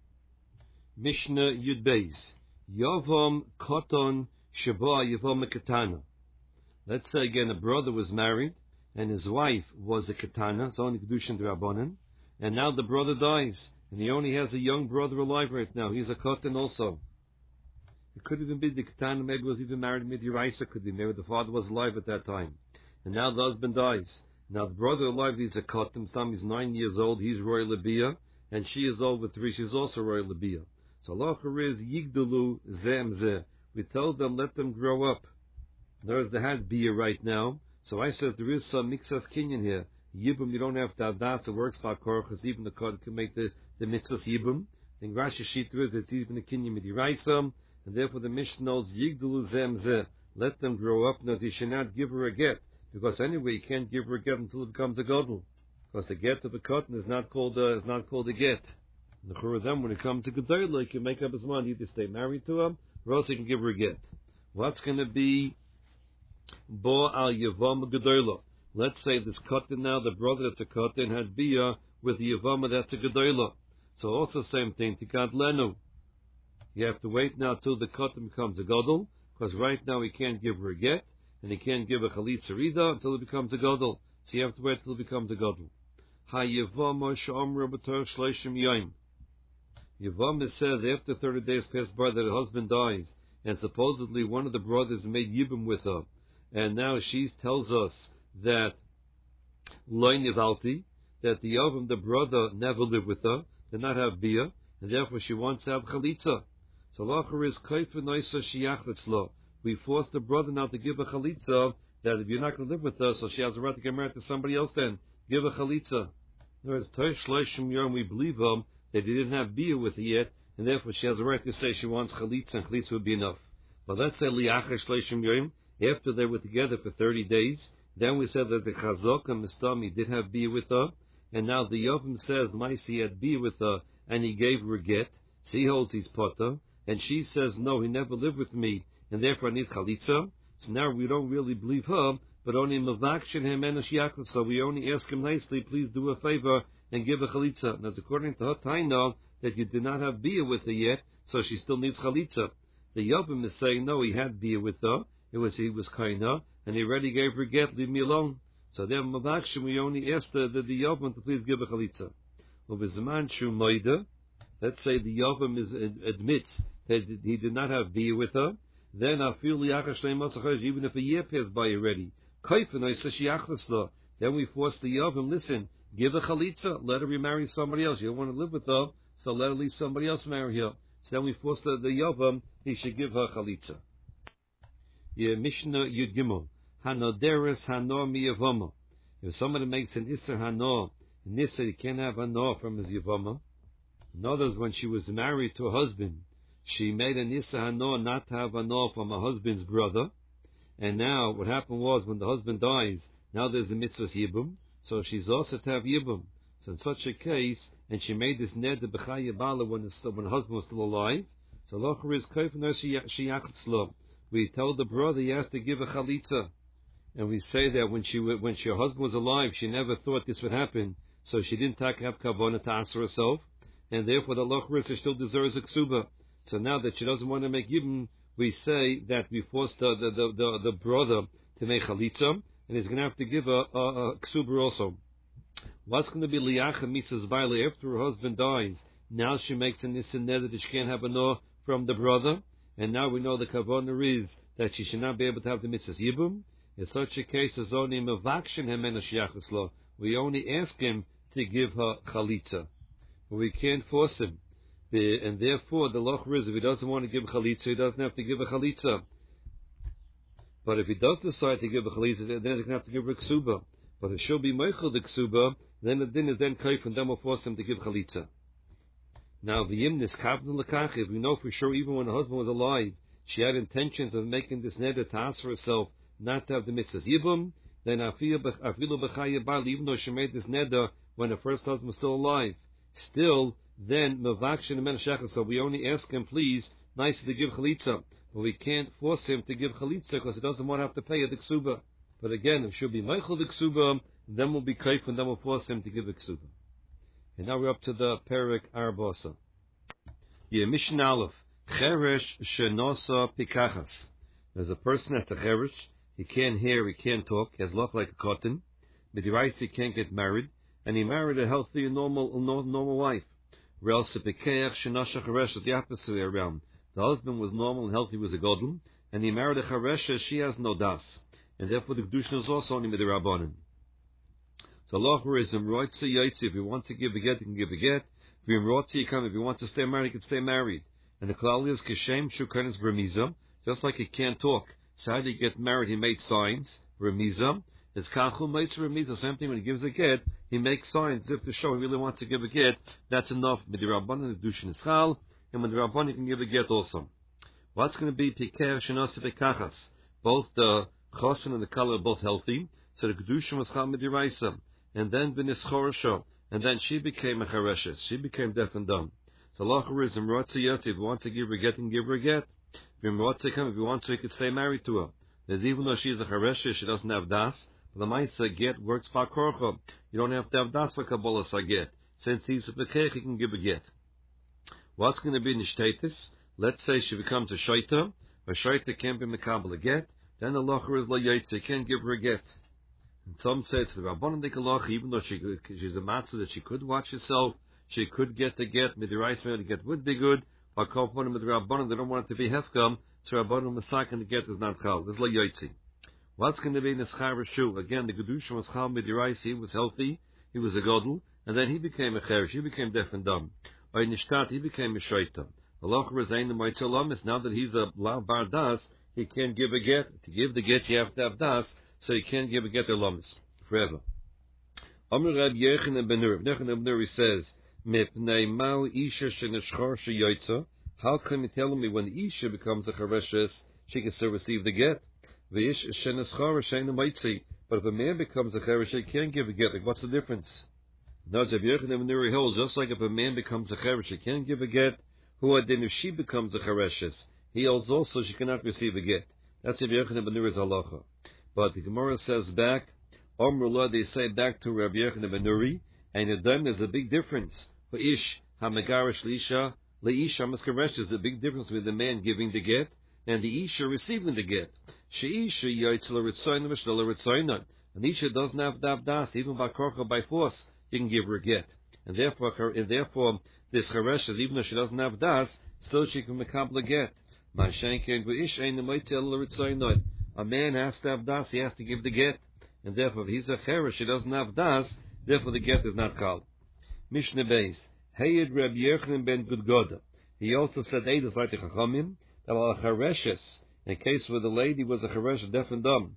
S1: Mishnah Yud Beis. Yavam Koton Shaba Yavam Ketana. Let's say again a brother was married, and his wife was a Ketana, it's only Kedushin D'Rabbanan, and now the brother dies, and he only has a young brother alive right now, he's a Koton also. It could even be the Ketana, maybe was even married to Midiraisa, could be, maybe the father was alive at that time, and now the husband dies. Now the brother alive, he's a Kotim, he's 9 years old, he's Roy Labia, and she is over 3, she's also Roy Labia. So Allah is Yigdalu Zem Zeh. We told them, let them grow up. There's the had Bia right now. So I said there is some Mixas Kinyan here. Yibum, you don't have to have das, it works by Korach, because even the Kodim can make the Mixas Yibum. Then Rashi Shitra is it's even the Kinyan Midiraisam, and therefore the Mishnah knows Yigdalu Zem Zeh. Let them grow up, and you should not give her a get. Because anyway, you can't give her a get until it becomes a godel. Because the get of a cotton is not called a get. And the Chur of them, when it comes to Gedoyla, he can make up his mind either stay married to him, or else he can give her a get. What's going to be Bo al Yavam Gedoyla? Let's say this cotton now, the brother that's a cotton had Bia with the Yavama that's a Gedoyla. So also same thing, Tikad Lenu. You have to wait now till the cotton becomes a godel, because right now he can't give her a get. And he can't give a chalitza rida until it becomes a gadol. So you have to wait until it becomes a gadol. Ha-yavama sh'amra b'torach shleishim yoyim. Yavama says after 30 days pass by that her husband dies, and supposedly one of the brothers made yibum with her, and now she tells us that loy nivalti, that the Yavam, the brother, never lived with her, did not have bia, and therefore she wants to have chalitza. So Lacher is Kaifa Noisa Shiachlitzlo. We force the brother now to give a chalitza, that if you're not going to live with us, so she has a right to get married to somebody else then. Give a chalitza. In other words, Tosh Shloshim Yom, we believe him that he didn't have beer with her yet, and therefore she has a right to say she wants chalitza, and chalitza would be enough. But let's say Liachar Shloshim Yom, after they were together for 30 days, then we said that the Chazok and Mistami did have beer with her, and now the Yovim says Maisi had beer with her, and he gave her a get. So he holds his potter, and she says, no, he never lived with me, and therefore I need chalitza. So now we don't really believe her, but only Mavakshin him and Shiachlitzlo. So we only ask him nicely, please do a favor and give a chalitza. And that's according to her taina that you did not have beer with her yet, so she still needs chalitza. The Yovim is saying, no, he had beer with her. He was kaina, and he already gave her get, leave me alone. So then Mavakshin, we only ask the Yovim to please give a chalitza. Let's say the Yovim admits that he did not have beer with her. Then I feel even if a year passed by already. Then we force the Yovim, listen, give a chalitza, let her remarry somebody else. You don't want to live with her, so let her leave somebody else marry her. So then we force the Yovim, he should give her chalitza. Mishnah Yud Gimel. Hanoderes Hanor miyavoma. If somebody makes an Isser Hanor, an Isser, he can't have Hanor from his Yavoma. In other words, when she was married to a husband, she made an Isser Hanor not to have Hanor from her husband's brother. And now, what happened was, when the husband dies, now there's a Mitzvah Yibum, so she's also to have Yibum. So in such a case, and she made this Neder B'chai Yabala when the husband was still alive, so Locher is Kaifner Shiachlitzlo. We tell the brother he has to give a chalitza. And we say that when her husband was alive, she never thought this would happen, so she didn't have kavanah to answer herself, and therefore the Locher still deserves a ksuba. So now that she doesn't want to make yibum, we say that we force the brother to make chalitza, and he's going to have to give a ksuba also. What's going to be liacha mitzvahs baile after her husband dies? Now she makes an issa neder that she can't have a no from the brother, and now we know the kavanah is that she should not be able to have the mitzvahs yibum. In such a case, as only mavakshin hemena shiachlitzlo, we only ask him to give her chalitza, but we can't force him. And therefore, the locher is, if he doesn't want to give chalitza, he doesn't have to give a chalitza. But if he does decide to give a chalitza, then he's going to have to give a ksuba. But if she'll be meichel the ksuba, then the din is then kaif, and then we'll force him to give chalitza. Now, the yimnis kapnan lekach, if we know for sure, even when the husband was alive, she had intentions of making this neder to ask for herself not to have the mitzvahs yibum, then afilu b'chaya bal, even though she made this neder when her first husband was still alive, still, then mevakshin and menashachas. So we only ask him, please, nicely to give chalitza, but we can't force him to give chalitza because he doesn't want to have to pay a ksuba. But again, if she'll be meichel the ksuba, then we'll be kaif, and then we'll force him to give a ksuba. And now we're up to the Perek Arbosa. Mishnah Aleph. Cheresh shenosa pikachas. There's a person at the cheresh. He can't hear, he can't talk. He has look like a cotton. But he can't get married, and he married a healthy, normal wife. The opposite way around. The husband was normal and healthy, was a godlum, and he married a cheresha. She has no das, and therefore the kedushin is also only midrabanan. So locher is imroitzi yaitzi. If he wants to give a get, he can give a get. If he wants to stay married, he can stay married. And the klal is kishem shukanis bremiza. Just like he can't talk, so how did he get married? He made signs. Bremiza. It's kachu meitz bremiza. Same thing when he gives a get, he makes signs as if to show he really wants to give a get. That's enough. Midrabanan the kedushin is chal, and when the rabban he can give a get also. What's going to be piker shenos bekachas? Both the chosin and the color are both healthy. So the kedushin was chal midiraisa. And then v'nischorasho, and then she became a chereshes. She became deaf and dumb. So locher is imrotzi yotzi. If you want to give her a get, and give her a get. If you want so he could stay married to her. There's even though she's a chereshes, she doesn't have das. But the ma'isa get works for korcha. You don't have to have das for kabbalah get. Since he's a pekech, he can give a get. What's going to be nishtatis? Let's say she becomes a shaita. A shaita can't be mekabel a get. Then the locher is la yotzi. He can't give her a get. And some say it's the Rabbanan Dikalach, even though she's a matzah that she could watch herself, she could get the get, midirais the get would be good, but Kopanim with the Rabbanan, they don't want it to be hefkam, so Rabbanan Masakan the get is not chal. This is like Yaitzi. What's going to be in the Schar Shu? Again, the Gedusha was chal midirais, he was healthy, he was a godel, and then he became a cherish, he became deaf and dumb. By Nishtat, he became a shaita. Halacha is ein moitze lamis. Now that he's a bar das, he can't give a get. To give the get, you have to have das, so he can't give a get or lamis forever. Amr Rab Yochanan ben Nuri. Yochanan ben Nuri says, Mipnei mau isha sheneshchor sheyoytza. How can you tell me when the isha becomes a chareshes, she can still receive the get? V'ish sheneshchor shein moitzi. But if a man becomes a cheresh, he can't give a get. Like, what's the difference? Now, Rabbi Yochanan ben Nuri holds, just like if a man becomes a cheresh, he can't give a get. Who then if she becomes a chereshes, he holds also she cannot receive a get. That's Rabbi Yochanan ben Nuri's halacha. But the Gemara says back, Omrullah, they say back to Rabbi Yochanan ben Nuri, and in them there's a big difference. For ish hamegarish leisha leisha maskaresh, there's a big difference with the man giving the get and the isha receiving the get. Sheisha yotzla ritzoyna v'shlola ritzoyna. An isha doesn't have das, even by korcha, by force, you can give her a get. And therefore this cheresh, even though she doesn't have das, still she can accomplish a get. A man has to have das, he has to give the get. And therefore, if he's a cheresh, he doesn't have das, therefore the get is not called. Mishnah Beis, Hayed Reb Yochanan ben Gudgoda. He also said, Eidos like the Chachamim, that al chereshes, in case where the lady was a cheresh, deaf and dumb,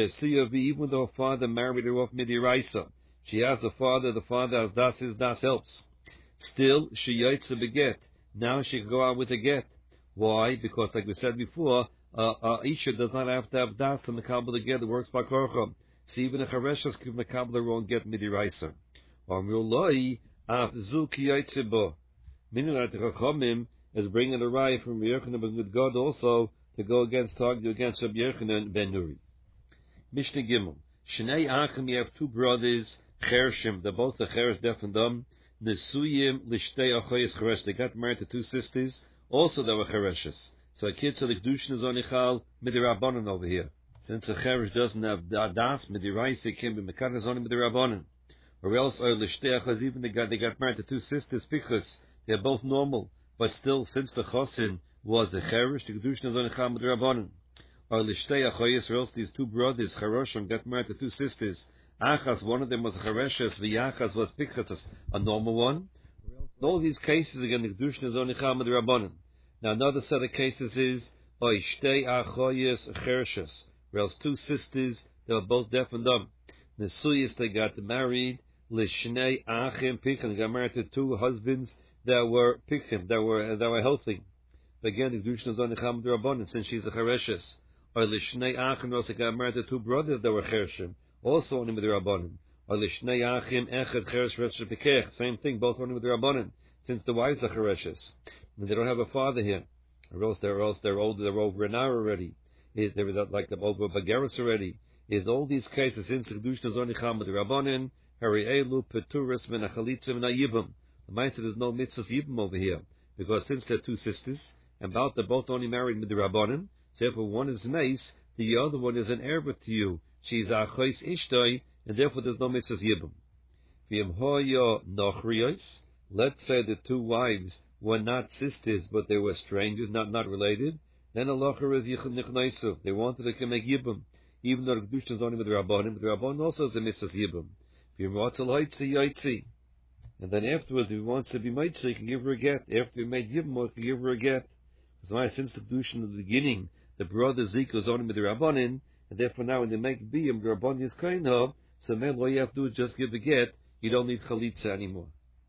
S1: even though her father married her off midiraisa, she has a father, the father has das, his das helps. Still, she yaitz a beget. Now she can go out with a get. Why? Because, like we said before, Isha does not have to have das to mekabel the get. It works by korcha. So even a chereshes can mekabel her own get midiraisa. Amrullah af zu ki yaitz bo. Meaning that the Chachamim is bringing a raya from Yochanan ben God also to go against, to argue against Rabbi Yochanan ben Nuri. Mishnah Gimel. Shnei Achim, you have two brothers, Chershim, they're both the Cheresh, deaf and dumb. Nesuyim lishtei achoyes Cheresh, they got married to two sisters, also they were Chereshes. So a kid, so the Kedushin is onichal midirabanan over here. Since a Cheresh doesn't have das, midiraisa, it can be mekanas only midirabanan. Or else, or lishtei achoyes, even they got married to two sisters, because they're both normal. But still, since the Chosin was a Cheresh, the Kedushin is onichal midirabanan. Or lishtei achoyes, or else these two brothers, Cheroshim, got married to two sisters. Achas, one of them was Chereshes, V'yachas was Pikchatas, a normal one. In all these cases, again, the Kedushin is only Chamad Rabbanan. Now, another set of cases is, Shtei achoyes Chereshes, where else two sisters, they were both deaf and dumb. Nesuyis, they got married, Lishnei Achim Pichim, they got married to two husbands that were Pichim, that were healthy. But again, the Kedushin is only Chamad Rabbanan, since she's a Chereshes. Or Lishnei Achim, also got married to two brothers that were Chereshim, also only with the Rabbanan. Or Lishnei Achim Echad Cheresh Resh Pekech, same thing, both only with the Rabbanan, since the wives are Chereshes. And they don't have a father here. Or else they're older, they're over an hour already. They're like over Bagaris already. Is all these cases, since the Kedushin is only Cham with the Rabbanan, Hari Elu, Peturis, Menachalitzim, and Ayibim. The mind said there's no mitzvahs Yibim over here, because since they're two sisters, and they're both only married with the Rabbanan, so if one is mace, the other one is an erba to you. She's a chois ishtoi, and therefore there's no mitzvahs yibum. V'im hoyo nochrios. Let's say the two wives were not sisters, but they were strangers, not related. Then halacha is yichud nichnaisu. They wanted to make yibum, even though the kedusha is only with the rabbanim. But the rabbanim also has the mitzvahs yibum. V'im rotzal hoitzi yaitzi. And then afterwards, if he wants to be mitzi, he can give her a get. After he made yibum, he can give her a get. So since the kedusha in the beginning, the brother Zika is only with the Rabbanin, and therefore now when they make Biyam, the Rabbanin is kind of, so man, all you have to do is just give the get, you don't need Chalitza anymore.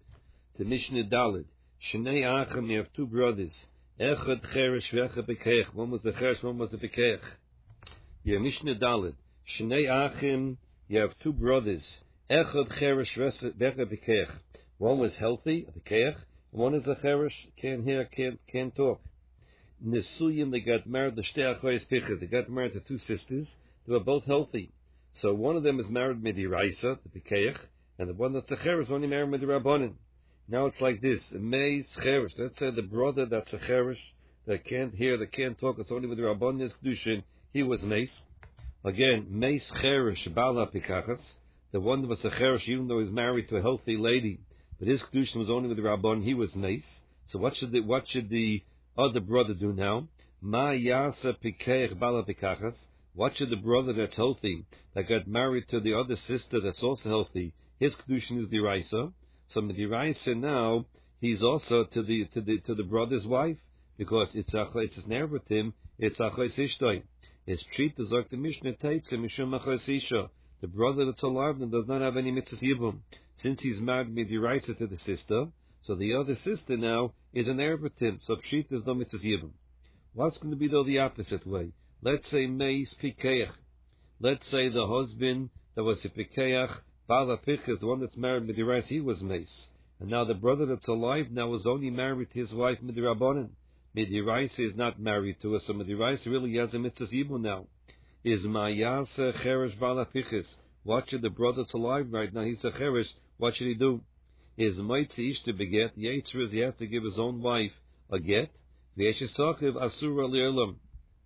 S1: The Mishnah Daled, Shnei Achim, you have two brothers, Echad Cheresh v'Echad Pekech, one was the Cheresh, one was the Pekech. You have Mishnah Daled, Shnei Achim, you have two brothers, Echad Cheresh v'Echad Pekech, one was healthy, a Pekech, one is a Cheresh, can't hear, can't talk. Nesuyim, they got married, the Shtei Achoyes Pichas, they got married to two sisters, they were both healthy. So one of them is married Midiraisa, the Pikeach, and the one that's a Cheresh only married Midirabanan. Now it's like this, Meis Cheresh, let's say the brother that's a Cheresh, that can't hear, that can't talk, it's only with the Rabbanan Kedushin, he was Meis. Again, Meis Cheresh, Bala Pikachas, the one that was a Cheresh, even though he's married to a healthy lady, but his Kedushin was only with the Rabbanan, he was Meis. So what should the other brother do now? Ma yasa pikeich bala pikachas. What should the brother that's healthy, that got married to the other sister that's also healthy, his kedushin is diraisa. So diraisa now, he's also to the brother's wife, because it's an ervatim, it's achos ishtoi. It's treat the Zok the Mishnah Teitze Mishum achos isha. The brother that's alive and does not have any mitzvahs yibum. Since he's married midiraisa to the sister, so the other sister now is an ervatim, so pshit there's no mitzvahs yibum. What's going to be though the opposite way? Let's say meis pikeach. Let's say the husband that was a pikeach, Bala Pichas, the one that's married midiraisa, he was meis. And now the brother that's alive now is only married to his wife midirabonin. Midiraisa is not married to her, so midiraisa really has a mitzvahs yibum now. Is Mayasa Cheresh Bala Pichas. What should the brother that's alive right now? He's a Cheresh. What should he do? Is Maitzi Ish to beget? The answer is he has to give his own wife a get. V'yeshisachiv Asura Li'olam.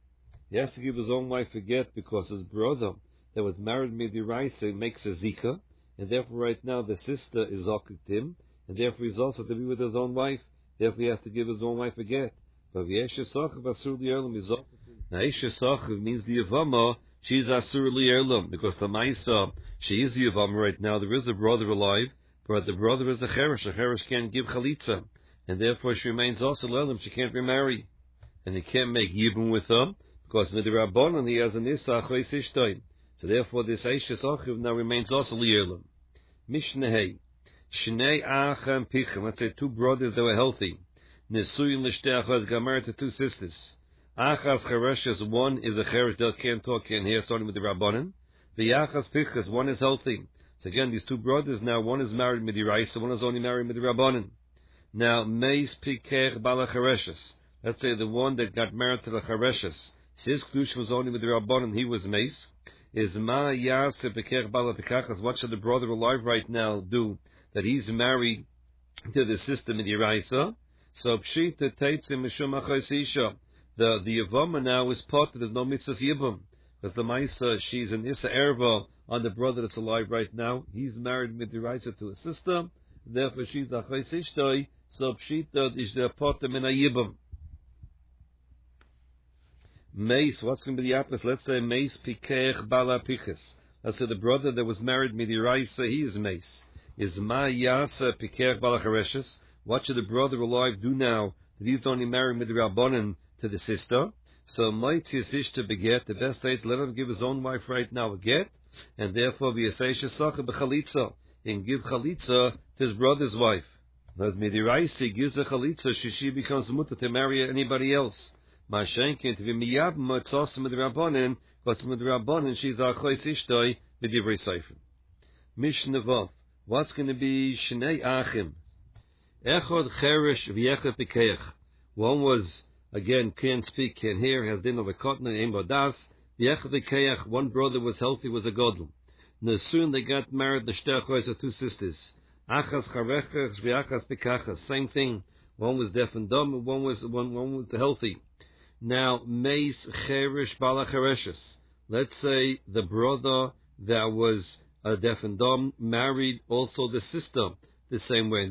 S1: He has to give his own wife a get because his brother that was married midiraisa makes a zika, and therefore right now the sister is okutim, and therefore he's also to be with his own wife. Therefore he has to give his own wife a get. But v'yeshisachiv Asura Li'olam is okutim. Now, Isha Sachiv means the Yavama, she's Asur Li'erlam, because the Maisa, she is the Yavama right now. There is a brother alive, but the brother is a Cheresh. A Cheresh can't give Chalitza, and therefore she remains also Li'erlam. She can't remarry, and he can't make Yibum with her, because with the Rabbanon he has an Issa Achos Ishtoin. So therefore this Isha Sachiv now remains also Li'erlam. Mishnah Hey, Shnei Acham Pichem, let's say two brothers that were healthy. Nesuyim L'shtei Achos got married to two sisters. Achas Chereshes, one is a Cheresh that can't talk, can't hear, starting with the Rabbanan. The Achas Pichas, one is healthy. So again, these two brothers now, one is married midiraisa, one is only married midirabanan. Now, Meis Pikech Bala Chereshes. Let's say the one that got married to the Chereshes, his Klush was only midirabanan, he was Meis. Is Ma Yase Pikech Bala Pikachas, what should the brother alive right now do that he's married to the sister midiraisa? So Pshita Teitze Mishum Achos Isha. The Yavama now is part that there's no mitzvahs yibum, because the Maisa, she's an Issa Erva on the brother that's alive right now. He's married midiraisa to a sister, therefore she's a Achos Ishtoi, so Pshita is the part min a yibum. Meis, what's going to be the opposite? Let's say Meis Pikech Bala Pichas. Let's say the brother that was married midiraisa, he is Meis. Is Ma Yasa Pikech Bala Chereshes. What should the brother alive do now that he's only married midirabanan to the sister? So Maitzi Ish to beget, the best way is let him give his own wife right now a get, and therefore be a Seisha Sacha b'chalitza, and give chalitza to his brother's wife. As midiraisa gives a chalitza, she becomes mutter to marry anybody else. Mashenkin to be miyabma, it's also midrabanan, but midrabanan she's achos ishtoi b'divrei seifim. Mishnah Vav, what's going to be Shnei Achim? Echod Cheresh v'Echod Pikeach. One was, again, can't speak, can't hear, has din of a cotton, and bodas. V'Echod Pikeach, one brother was healthy, was a godel. No soon they got married, the shtechos of two sisters. Achas Charechach v'Achas Pikachas, same thing. One was deaf and dumb, and one was healthy. Now, Meis Cheresh Bala Chereshes. Let's say the brother that was deaf and dumb married also the sister the same way.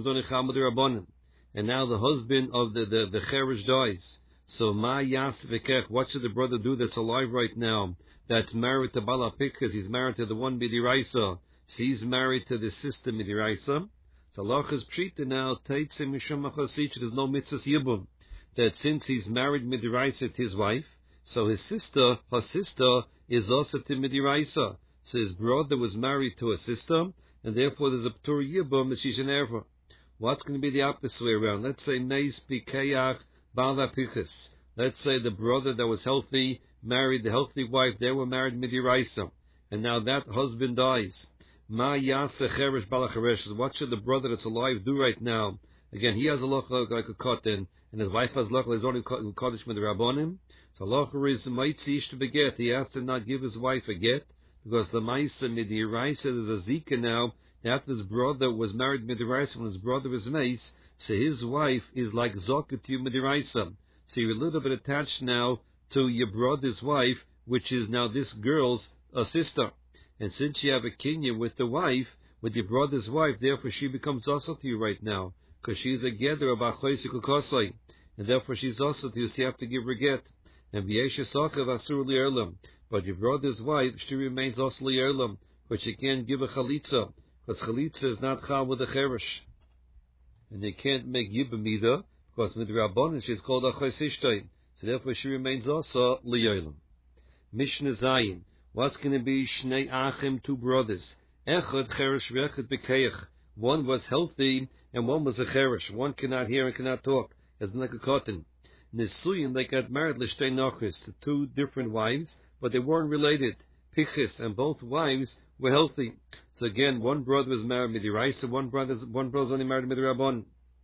S1: And now the husband of the Cheresh dies. So Ma Yas Vekech, what should the brother do that's alive right now, that's married to Bala Pikas, he's married to the one Midiraisa, so he's married to the sister Midiraisa. So Allah is Pshita now, Teitze Mishum Achosich, there's no mitzvahs yibum, that since he's married Midiraisa to his wife, so his sister, her sister, is also to Midiraisa. So his brother was married to a sister, and therefore there's a Ptur Yibum that she's an Erva. What's going to be the opposite way around? Let's say Meis Pikeach Bala Pichas. Let's say the brother that was healthy married the healthy wife, they were married Midiraisa, and now that husband dies. Ma Yase Cheresh Bala Cheresh. What should the brother that's alive do right now? Again, he has a loch like a cotton, and his wife has loch like his only Kaddish with the Rabbonim. So loch is Maitzi Ish to beget. He has to not give his wife a get, because the Maisa Midiraisa, there's a Zika now, after his brother was married Midiraisa, when his brother is Meis, so his wife is like Zoket to Midiraisa. So you're a little bit attached now to your brother's wife, which is now this girl's sister. And since you have a kinyan with the wife, with your brother's wife, therefore she becomes also to you right now, because she's a gather of Achoisikul Kosai, and therefore she's also to you, so you have to give her get. And V'yesha Sachav Asur Li'erlam. But your brother's wife, she remains also Li'erlam, but she can't give a Chalitza, because Chalitza is not Chal with a Cheresh. and they can't make Yibum either, because Midrabanan she's called a Chosishtain. So therefore she remains also Liyolim. Mishnah Zayin. What's going to be Shnei Achim, two brothers? Echad Cheresh v'Echad B'Keich. One was healthy and one was a Cheresh. One cannot hear and cannot talk. As like a cotton. Nisuyin, they got married L'Shtei Nochris, to two different wives, but they weren't related. Pichis, and both wives were healthy. So again, one brother was married Midiraisa, one brother's only married Midirabon.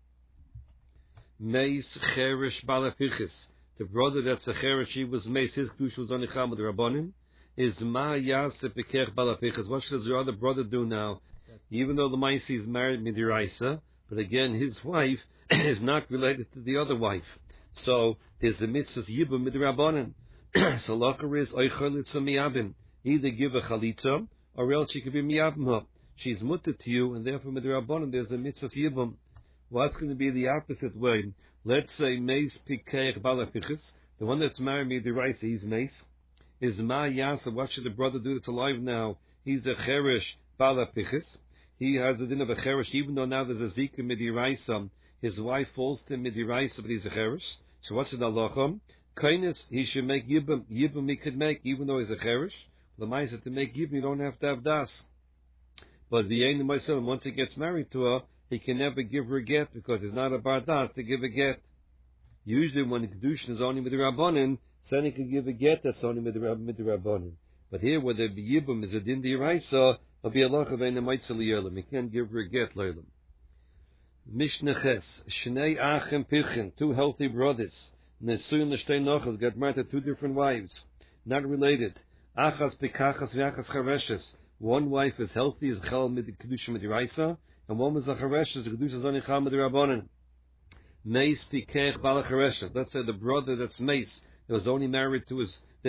S1: Meis Cheresh Bala Pichis. The brother that's a Cheresh, he was Meis, his Kedush was only Chal Midirabonim. Is Ma Yaseh Pekech Bala Pichis. What should the other brother do now? Even though the Maisi is married Midiraisa, but again, his wife is not related to the other wife. So there's a mitzvah Yibum Midrabanan. So Lakar is Oichalitza Miyabim. Either give a chalitza or else she could be Miyabim. She's mutter to you, and therefore Midrabanan there's a mitzvah Yibum. What's going to be the opposite way? Let's say Meis Pikeich Balafichis, the one that's married Midiraisa, he's Meis. Is Ma Yasa, what should the brother do that's alive now? He's a Cheresh Balafichis. He has a din of a Cheresh, even though now there's a Zika Midiraisa. His wife falls to Midiraisa, but he's a Cheresh. So what's the halacha? Kindness, he should make Yibum. Yibum he could make, even though he's a Cheresh. The Maisa, to make Yibum, you don't have to have Das. But the Ein Maisa, once he gets married to her, he can never give her a get, because he's not a Bar Das to give a get. Usually when the Kedushin is only Midrabanan, then he can give a get that's only Midrabanan. But here, where the Yibum is a Din D'Iraisa, it'll be a Lach of Ein Maisa L'Yolam. He can't give her a get, L'Yolam. Mishnah Ches, Shnei Achim Pichin, two healthy brothers. Nesuyin L'Shtei Nochas, got married to two different wives, not related. Achas Pikachas v'Achas Chareshes. One wife is healthy, is Chal Kedusha Midiraisa, and one was a Chareshes, the Kedusha is only Chal Midirabanan. Meis Pikech Bala Chareshes. Let's say the brother that's Meis, that was only married to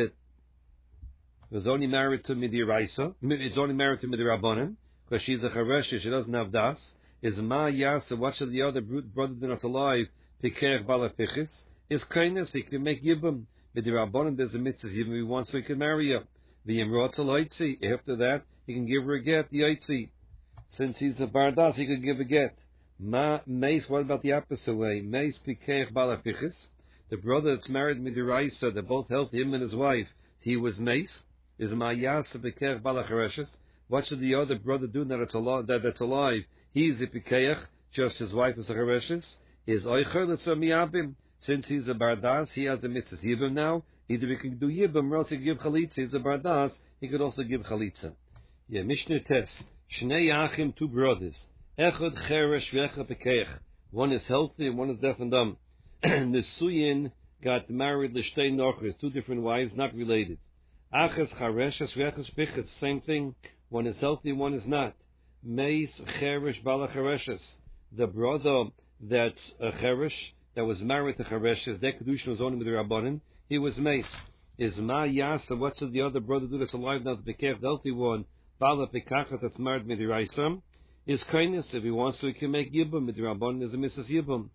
S1: Midiraisa, it's only married to Midirabanan, because she's a Chareshes, she doesn't have Das. Is Ma Yasa, what should the other brother do that's alive? Pikech Bala Pichis. Is kindness, he can make Yibum. Midirabbanan, there's a mitzvah Yibum, he wants, so he can marry her. The Imrot Yaitzi. After that, he can give her a get, Yaitzi. Since he's a Bardas, he can give a get. Ma Meis, what about the opposite way? Meis Pikech Bala Pichis. The brother that's married Midiraisa, they're both healthy, him and his wife. He was Meis. Is Ma Yasa Pikech Bala Chareshes. What should the other brother do now that's alive? He's a Pikeach, just his wife is a Chareshes. Is Oicher L'Tzah Miyabim. Since he's a Bardas, he has a mitzvah Yibum now. Either he can do Yibum or else he can give Chalitza. He's a Bardas, he could also give Chalitza. Yeah, Mishnah Tes. Shnei Achim, two brothers. Echad Cheresh v'Echad Pikeach. One is healthy and one is deaf and dumb. Nesuyin got married L'Shtei Nochris, two different wives, not related. Achas Chareshes v'Echad Pichas, same thing. One is healthy, one is not. Meis Cheresh Bala Chareshes. The brother that's a Cheresh, that was married to Chareshes, their Kedushin was only with the Rabbanin, he was Meis. Is Ma Yasa, what should the other brother do that's alive now, the Pekef, the healthy one, Bala Pekachat, that's married with the Raisam? Is kindness, if he wants to, he can make Yibum, with the Rabbanin is a Mrs. Yibum.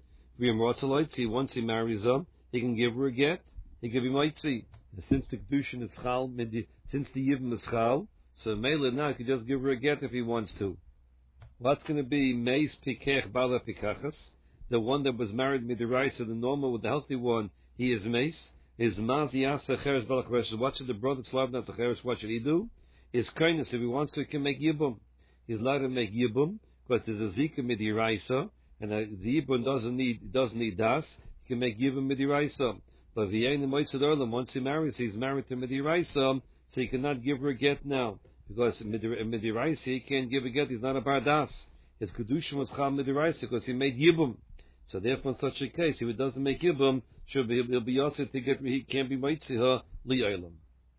S1: Once he marries her, he can give her a get, he can be Maitzi. Since the Kedushin is Chal, since the Yibum is Chal, so Mela now he can just give her a get if he wants to. What's going to be Meis Pekech Bala Pekachas? The one that was married Midiraisa, the normal with the healthy one, he is Meis. Is Maz Yasa Cheres Bala Chareshes. What should the brother Slav not Cheres, what should he do? Is kindness, if he wants to, he can make Yibum. He's allowed to make Yibum, because there's a Zika Midiraisa, and the Yibum doesn't need Das, he can make Yibum Midiraisa. But if he ain't in Moitzad Orlam, once he marries, he's married to Midiraisa, so he cannot give her a get now. Because Midiraisa, he can't give a get, he's not a Bardas. His Kedushin was Chal Midiraisa, because he made Yibum. So therefore, in such a case, if it doesn't make Yibum, he'll be also to get, he can't be Maitziha Li'olam.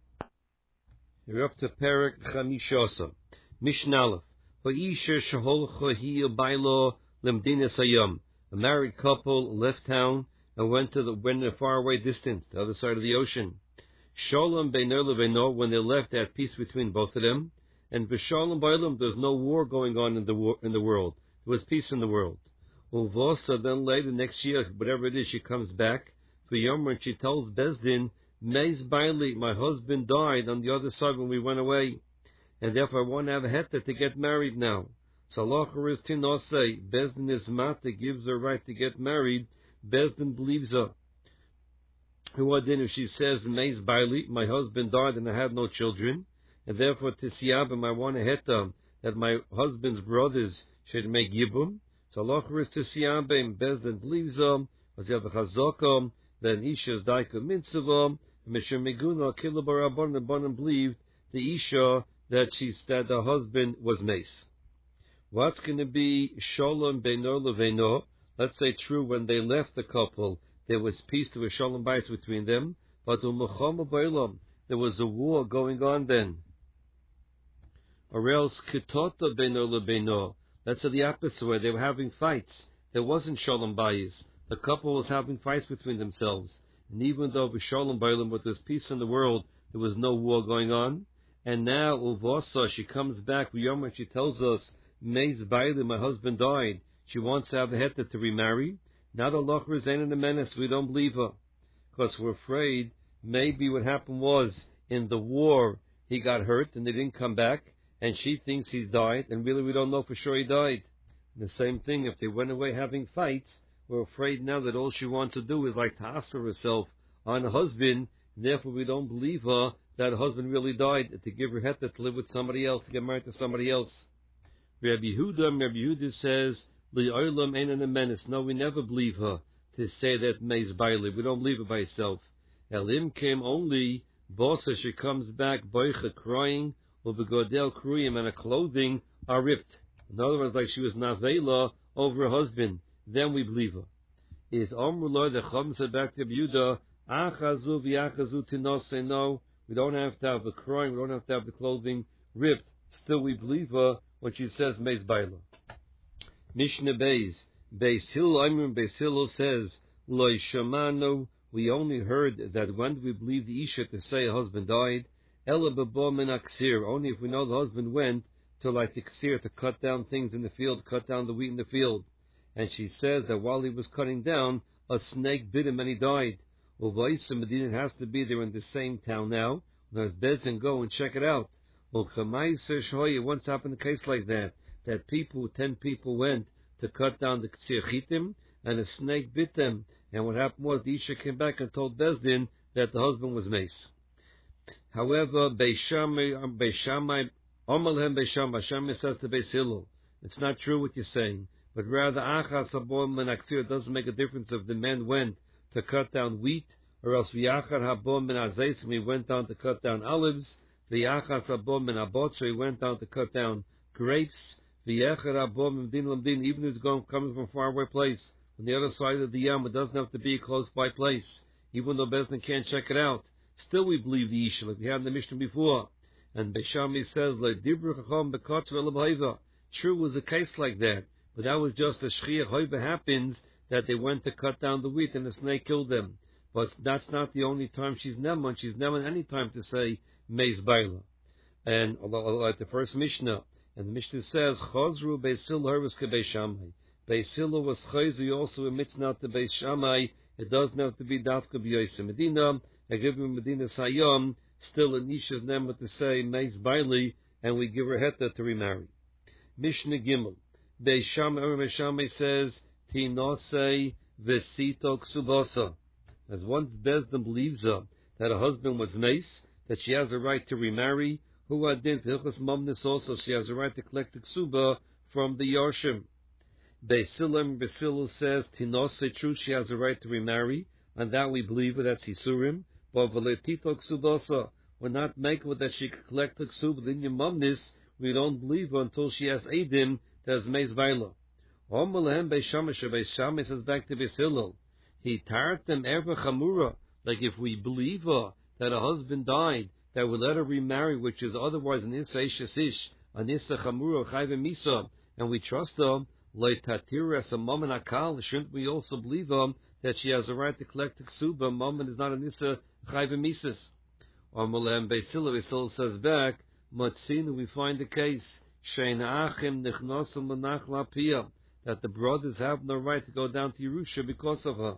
S1: You're up to Perek Chamishasa. Mishnah Aleph. Ha'isha sheholcha hi bailo lemdinas hayam. A married couple left town and went a faraway distance, the other side of the ocean. Shalom beiner lebeino, when they left, at peace between both of them. And b'shalom ba'olam, there's no war going on in the world. There was peace in the world. Uvosa, then later next year, whatever it is, she comes back for Yom, and she tells Bezdin, Meis Baili, my husband died on the other side when we went away, and therefore I want to have a heta to get married now. So halacha is tinosei. Bezdin is mata, gives her right to get married. Bezdin believes her. Who then if she says, Meis Baili, my husband died and I had no children, and therefore Tisiyabim, I want to heta that my husband's brothers should make Yibum. So halacha is Tisiyabim. Bezdin believes her. As you have a chazaka, then Isha's daika mitzvah. Mishra Meguna Kila Barabon, the Bonim believed the Isha that the husband was mace. What's going to be Shalom Beino Leveino? Let's say true when they left the couple, there was peace, there was Shalom Bayis between them, but there was a war going on then. Or else Kitota Beino Leveino. Let's say the opposite way, they were having fights. There wasn't Shalom Bayis. The couple was having fights between themselves. And even though B'Shalom Bailam, with this peace in the world, there was no war going on. And now, Ulvasa, she comes back, V'yom, she tells us, Meis Bailam, my husband died. She wants to have a heta to remarry. Now the Locher is in a menace, we don't believe her. Because we're afraid, maybe what happened was, in the war, he got hurt and they didn't come back, and she thinks he's died, and really we don't know for sure he died. And the same thing, if they went away having fights, we're afraid now that all she wants to do is like to answer herself on a husband, and therefore we don't believe her that her husband really died, to give her heta to live with somebody else, to get married to somebody else. Rabbi Yehuda says, Li'olam ein an menace. No, we never believe her to say that Meis Bailey. We don't believe her by herself. Elim came only, Bosa, she comes back, Boicha, crying, Ubegodel Kruyim, and her clothing are ripped. In other words, like she was Navela over her husband. Then we believe her. Is Omrullah, the Chum said back to Yehuda, Achazu v'achazu tinose. No, we don't have to have the crying, we don't have to have the clothing ripped. Still we believe her when she says Meis Baila. Mishnah Beis. Beis Hillel says, Loi Shamano, we only heard that when we believe the Isha to say a husband died, Ela Babo min Aksir, only if we know the husband went to like the Ksir, to cut down things in the field, cut down the wheat in the field. And she says that while he was cutting down, a snake bit him and he died. Uvaisa Medina has to be there in the same town now. There's Bezin, go and check it out. Once happened a case like that 10 people went to cut down the Ksir Chitim, and a snake bit them. And what happened was the Isha came back and told Bezdin that the husband was mace. However, Beishamai says to Beis Hillel, it's not true what you're saying, but rather Achas Habom and Aksir, doesn't make a difference if the men went to cut down wheat, or else V'yachar Habom and Azais, we went down to cut down olives, V'yachas Habom and Abotzer, we went down to cut down grapes, V'yachar Habom and Din Lamdin, even if it's coming from a faraway place, on the other side of the Yam, it doesn't have to be a close by place, even though Bezdin can't check it out. Still we believe the Isha, like we had in the Mishnah before. And Beishami says, like Dibru Chacham Bekotz Ve'Lebhaiva. True, was a case like that, but that was just a Shchiach Hoiva happens that they went to cut down the wheat and the snake killed them. But that's not the only time she's Neman. She's Neman any time to say Meis Baila. And like the first Mishnah, and the Mishnah says, Chozru Beis Hillel Hervus Beis Shammai. Beis Hillel was Chayzu also admits not to Beis Shammai. It doesn't have to be Dafka B'Yosem Medina. I give him Medina Sayom. Still a Nisha's Neman to say Meis Baili, and we give her heta to remarry. Mishnah Gimel. Beis Shammai says, Tinose Vesito Ksubasa. As once Bezdin believes her that her husband was mace, that she has a right to remarry, who adin Hilchos Momnis also, she has a right to collect the Ksuba from the Yarshim. Beis Hillel says, Tinose, true, she has a right to remarry, and that we believe her, that's Hisurim, but Veletito Ksubasa, we're not making that she could collect the Ksuba in your Momnis, we don't believe her until she has Eidim, that's Meis Vaila. Omalehem Beis Shammai says back to Beis Hillel, he tired them ever chamura, like if we believe her that her husband died, that we let her remarry, which is otherwise an Issa Ishasish, an Issa Chamura, Chayve Misa, and we trust her, like Tatir as a Mammon Akal, shouldn't we also believe her that she has a right to collect the Ksuba? Mammon is not an Issa Chayve Misas. Omalehem Beis Hillel says back, Matzinu, we find the case, Shein Achim Nichnosam L'nach Lapia, that the brothers have no right to go down to Yerusha because of her.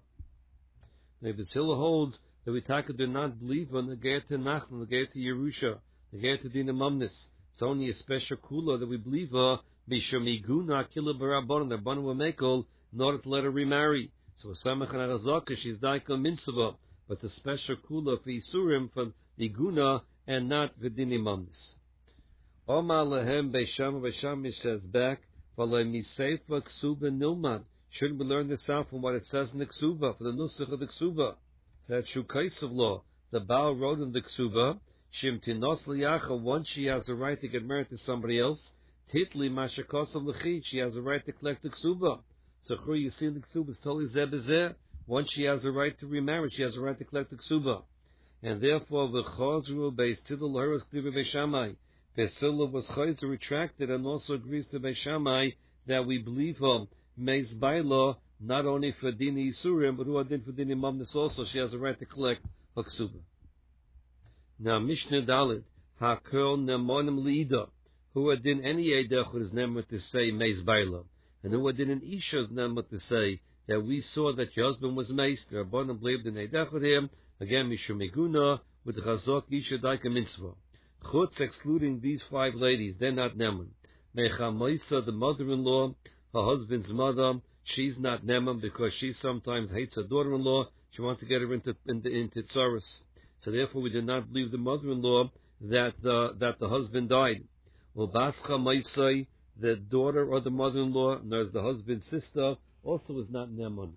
S1: If the Hillel holds that we do not believe her, the Geir to Nachman, the Geir to Yerusha, the Geir to Dina Mamnis. It's only a special kula that we believe her Mishomiguna kila barabon, the rabbanon will make all in order to let her remarry. So Samach and Arazaka, she's daika mitzvah, but it's a special kula for Isurim for the guna and not v'dini mamnis. Omar lehem Beisham says back, v'le miseifa ksuba nilman. Shouldn't we learn this out from what it says in the ksuba, for the nusach of the ksuba? That shukais of law, the Baal wrote in the ksuba, shim tinos liyacha, once she has a right to get married to somebody else, titli mashakosam lechit, she has a right to collect the ksuba. So you see in the ksuba, it's totally zebezeh. Once she has a right to remarry, she has a right to collect the ksuba. And therefore, the chazru beis tidul haras kliva beishamai. Pesilla was chayzer retracted and also agrees to beishamai that we believe her meis baila not only for dini isurim but who are din for dini mamnis also. She has a right to collect her ksuba. Now Mishnah Dalit hakel nemonim liida who are din any eidach is never to say meis baila. And who did an Isha's number to say that we saw that your husband was maced, the Rabbanim believed in Eidach with him, again, Mishumiguna, with Chazok Isha Daika Mitzvah. Chutz, excluding these 5 ladies, they're not Neman. Mecha Moisa, the mother-in-law, her husband's mother, she's not Neman because she sometimes hates her daughter-in-law, she wants to get her into Tsaris. So therefore we do not believe the mother-in-law that the husband died. Well, Bascha Moisai, the daughter or the mother-in-law, nor is the husband's sister, also is not Neman.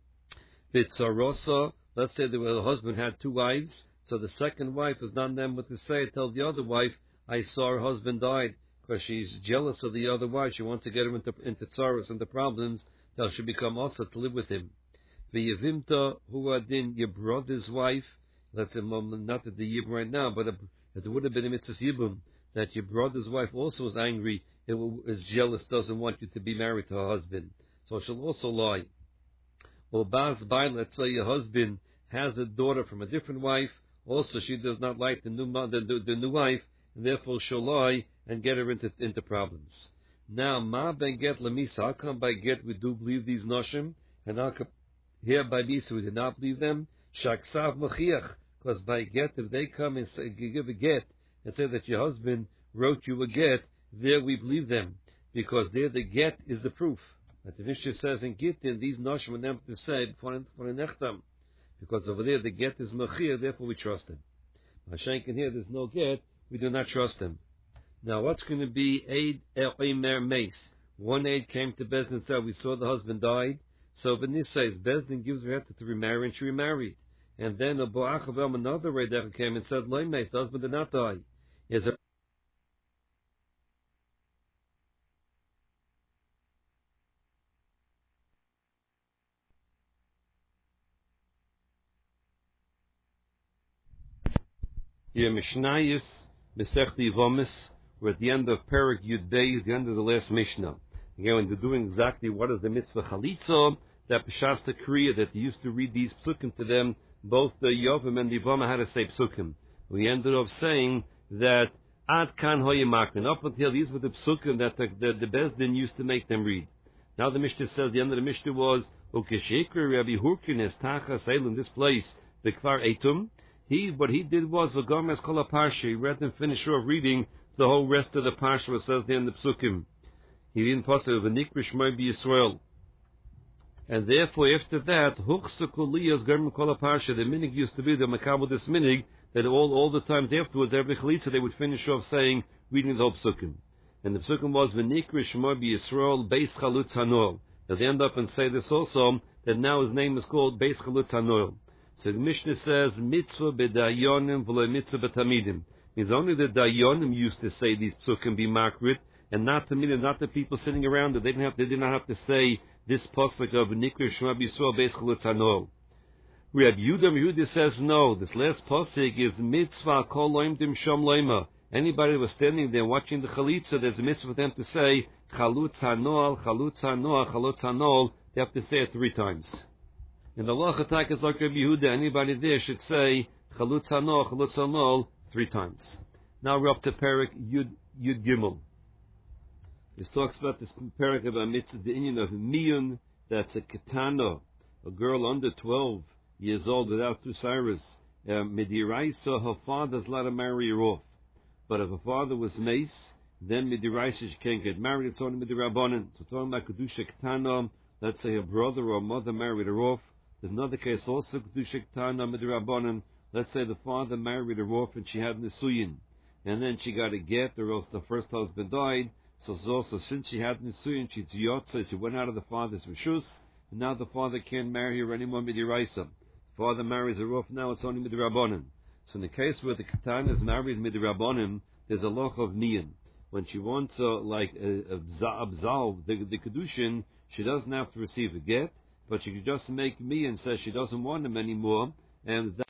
S1: Vitzarosa, let's say the husband had 2 wives, so the second wife is not Neman to say, tell the other wife, I saw her husband died, because she's jealous of the other wife, she wants to get her into tsaros and the problems, till she become also to live with him. V'yevimta, who are din your brother's wife, let's say, not at the yibum right now, but it would have been a mitzvah yibum, that your brother's wife also was angry, is jealous, doesn't want you to be married to her husband. So she'll also lie. Or Bas Bai, let's say your husband has a daughter from a different wife, also she does not like the new wife, and therefore she'll lie and get her into problems. Now, Ma Ben Get Lamisa, how come by Get we do believe these Noshim, and how come here by Misa we do not believe them? Shaksav Machiach, because by Get, if they come and say, give a Get, and say that your husband wrote you a Get, there we believe them, because there the get is the proof. That the Mishnah says in Gittin, these Noshim are never to say for an Nechtam, because over there the get is Machir, therefore we trust him. Mashenkin here, there's no get, we do not trust him. Now what's going to be Eid Eimer Meis? One Eid came to Bezdin and said, we saw the husband died, so Benis says, Bezdin gives her to remarry, and she remarried. And then another Eid came and said, Loi Meis, the husband did not die. Is a Here, Mishnayis, Mesechti Vomis, we're at the end of Perek Yud Beis, the end of the last Mishnah. Again, when they're doing exactly what is the mitzvah Chalitza, that Peshasta Kriya, that they used to read these psukim to them, both the Yovim and the Yivama had to say psukim. We ended up saying that Ad Kan Hoyemakrin, up until these were the psukim that the Bezdin used to make them read. Now the Mishnah says, the end of the Mishnah was, Ukeshekri Rabbi Hurkines Tacha Seil in this place, the Kfar Eitum. What he did was V'gomes Kol HaParsha. He read and finished off reading the whole rest of the Parsha, what says there in the Psukim. He didn't pass it with V'nikra Shmoi B'Yisrael. And therefore, after that, Huchsakuliyas Gomer Kol HaParsha. The minig used to be the Makabel this minig that all the times afterwards, every Chalitza they would finish off saying, reading the whole Psukim. And the Psukim was V'nikra Shmoi B'Yisrael Beis Chalutz Hanol. Now they end up and say this also, that now his name is called Beis Chalutz Hanol. So the Mishnah says, mitzvah b'dayonim v'lo mitzvah b'tamidim. Means only the dayonim used to say these psukim be makrit, and not tamidim, not the people sitting around it. They did not have to say this pasuk of Nikra Shema B'Yisrael Beis Chalutz Hanol. Rabbi Yehuda says no. This last pasuk is mitzvah kol loimdim shom loima. Anybody who was standing there watching the chalitza, there's a mitzvah for them to say Chalutz Hanol, Chalutz Hanol, Chalutz Hanol. They have to say it 3 times. In the Loch Attack is like Rabbi Yehuda, anybody there should say Chalutz Hanol, Chalutz Hanol 3 times. Now we're up to Perek Yud Gimel. This talks about this Perek about mitzvah, the Indian of Miyun, that's a Ketana, a girl under 12 years old without 2 Cyrus. Mediraisa, her father's allowed to marry her off. But if her father was mace, then midiraisa she can't get married. It's only midirabanan. So talking about kedusha ketana, let's say a brother or a mother married her off. There's another case also kedusha ketana midirabanan. Let's say the father married her off and she had nisuyin, and then she got a get, or else the first husband died. So it's also, since she had nisuyin, she's yotza, she went out of the father's rishus, and now the father can't marry her anymore midiraisa. Father marries her off, now it's only midirabanan. So in the case where the ketana is married midirabanan, there's a loch of niyan. When she wants absolve the kedushin, she doesn't have to receive a get, but she can just make me and says she doesn't want him anymore, and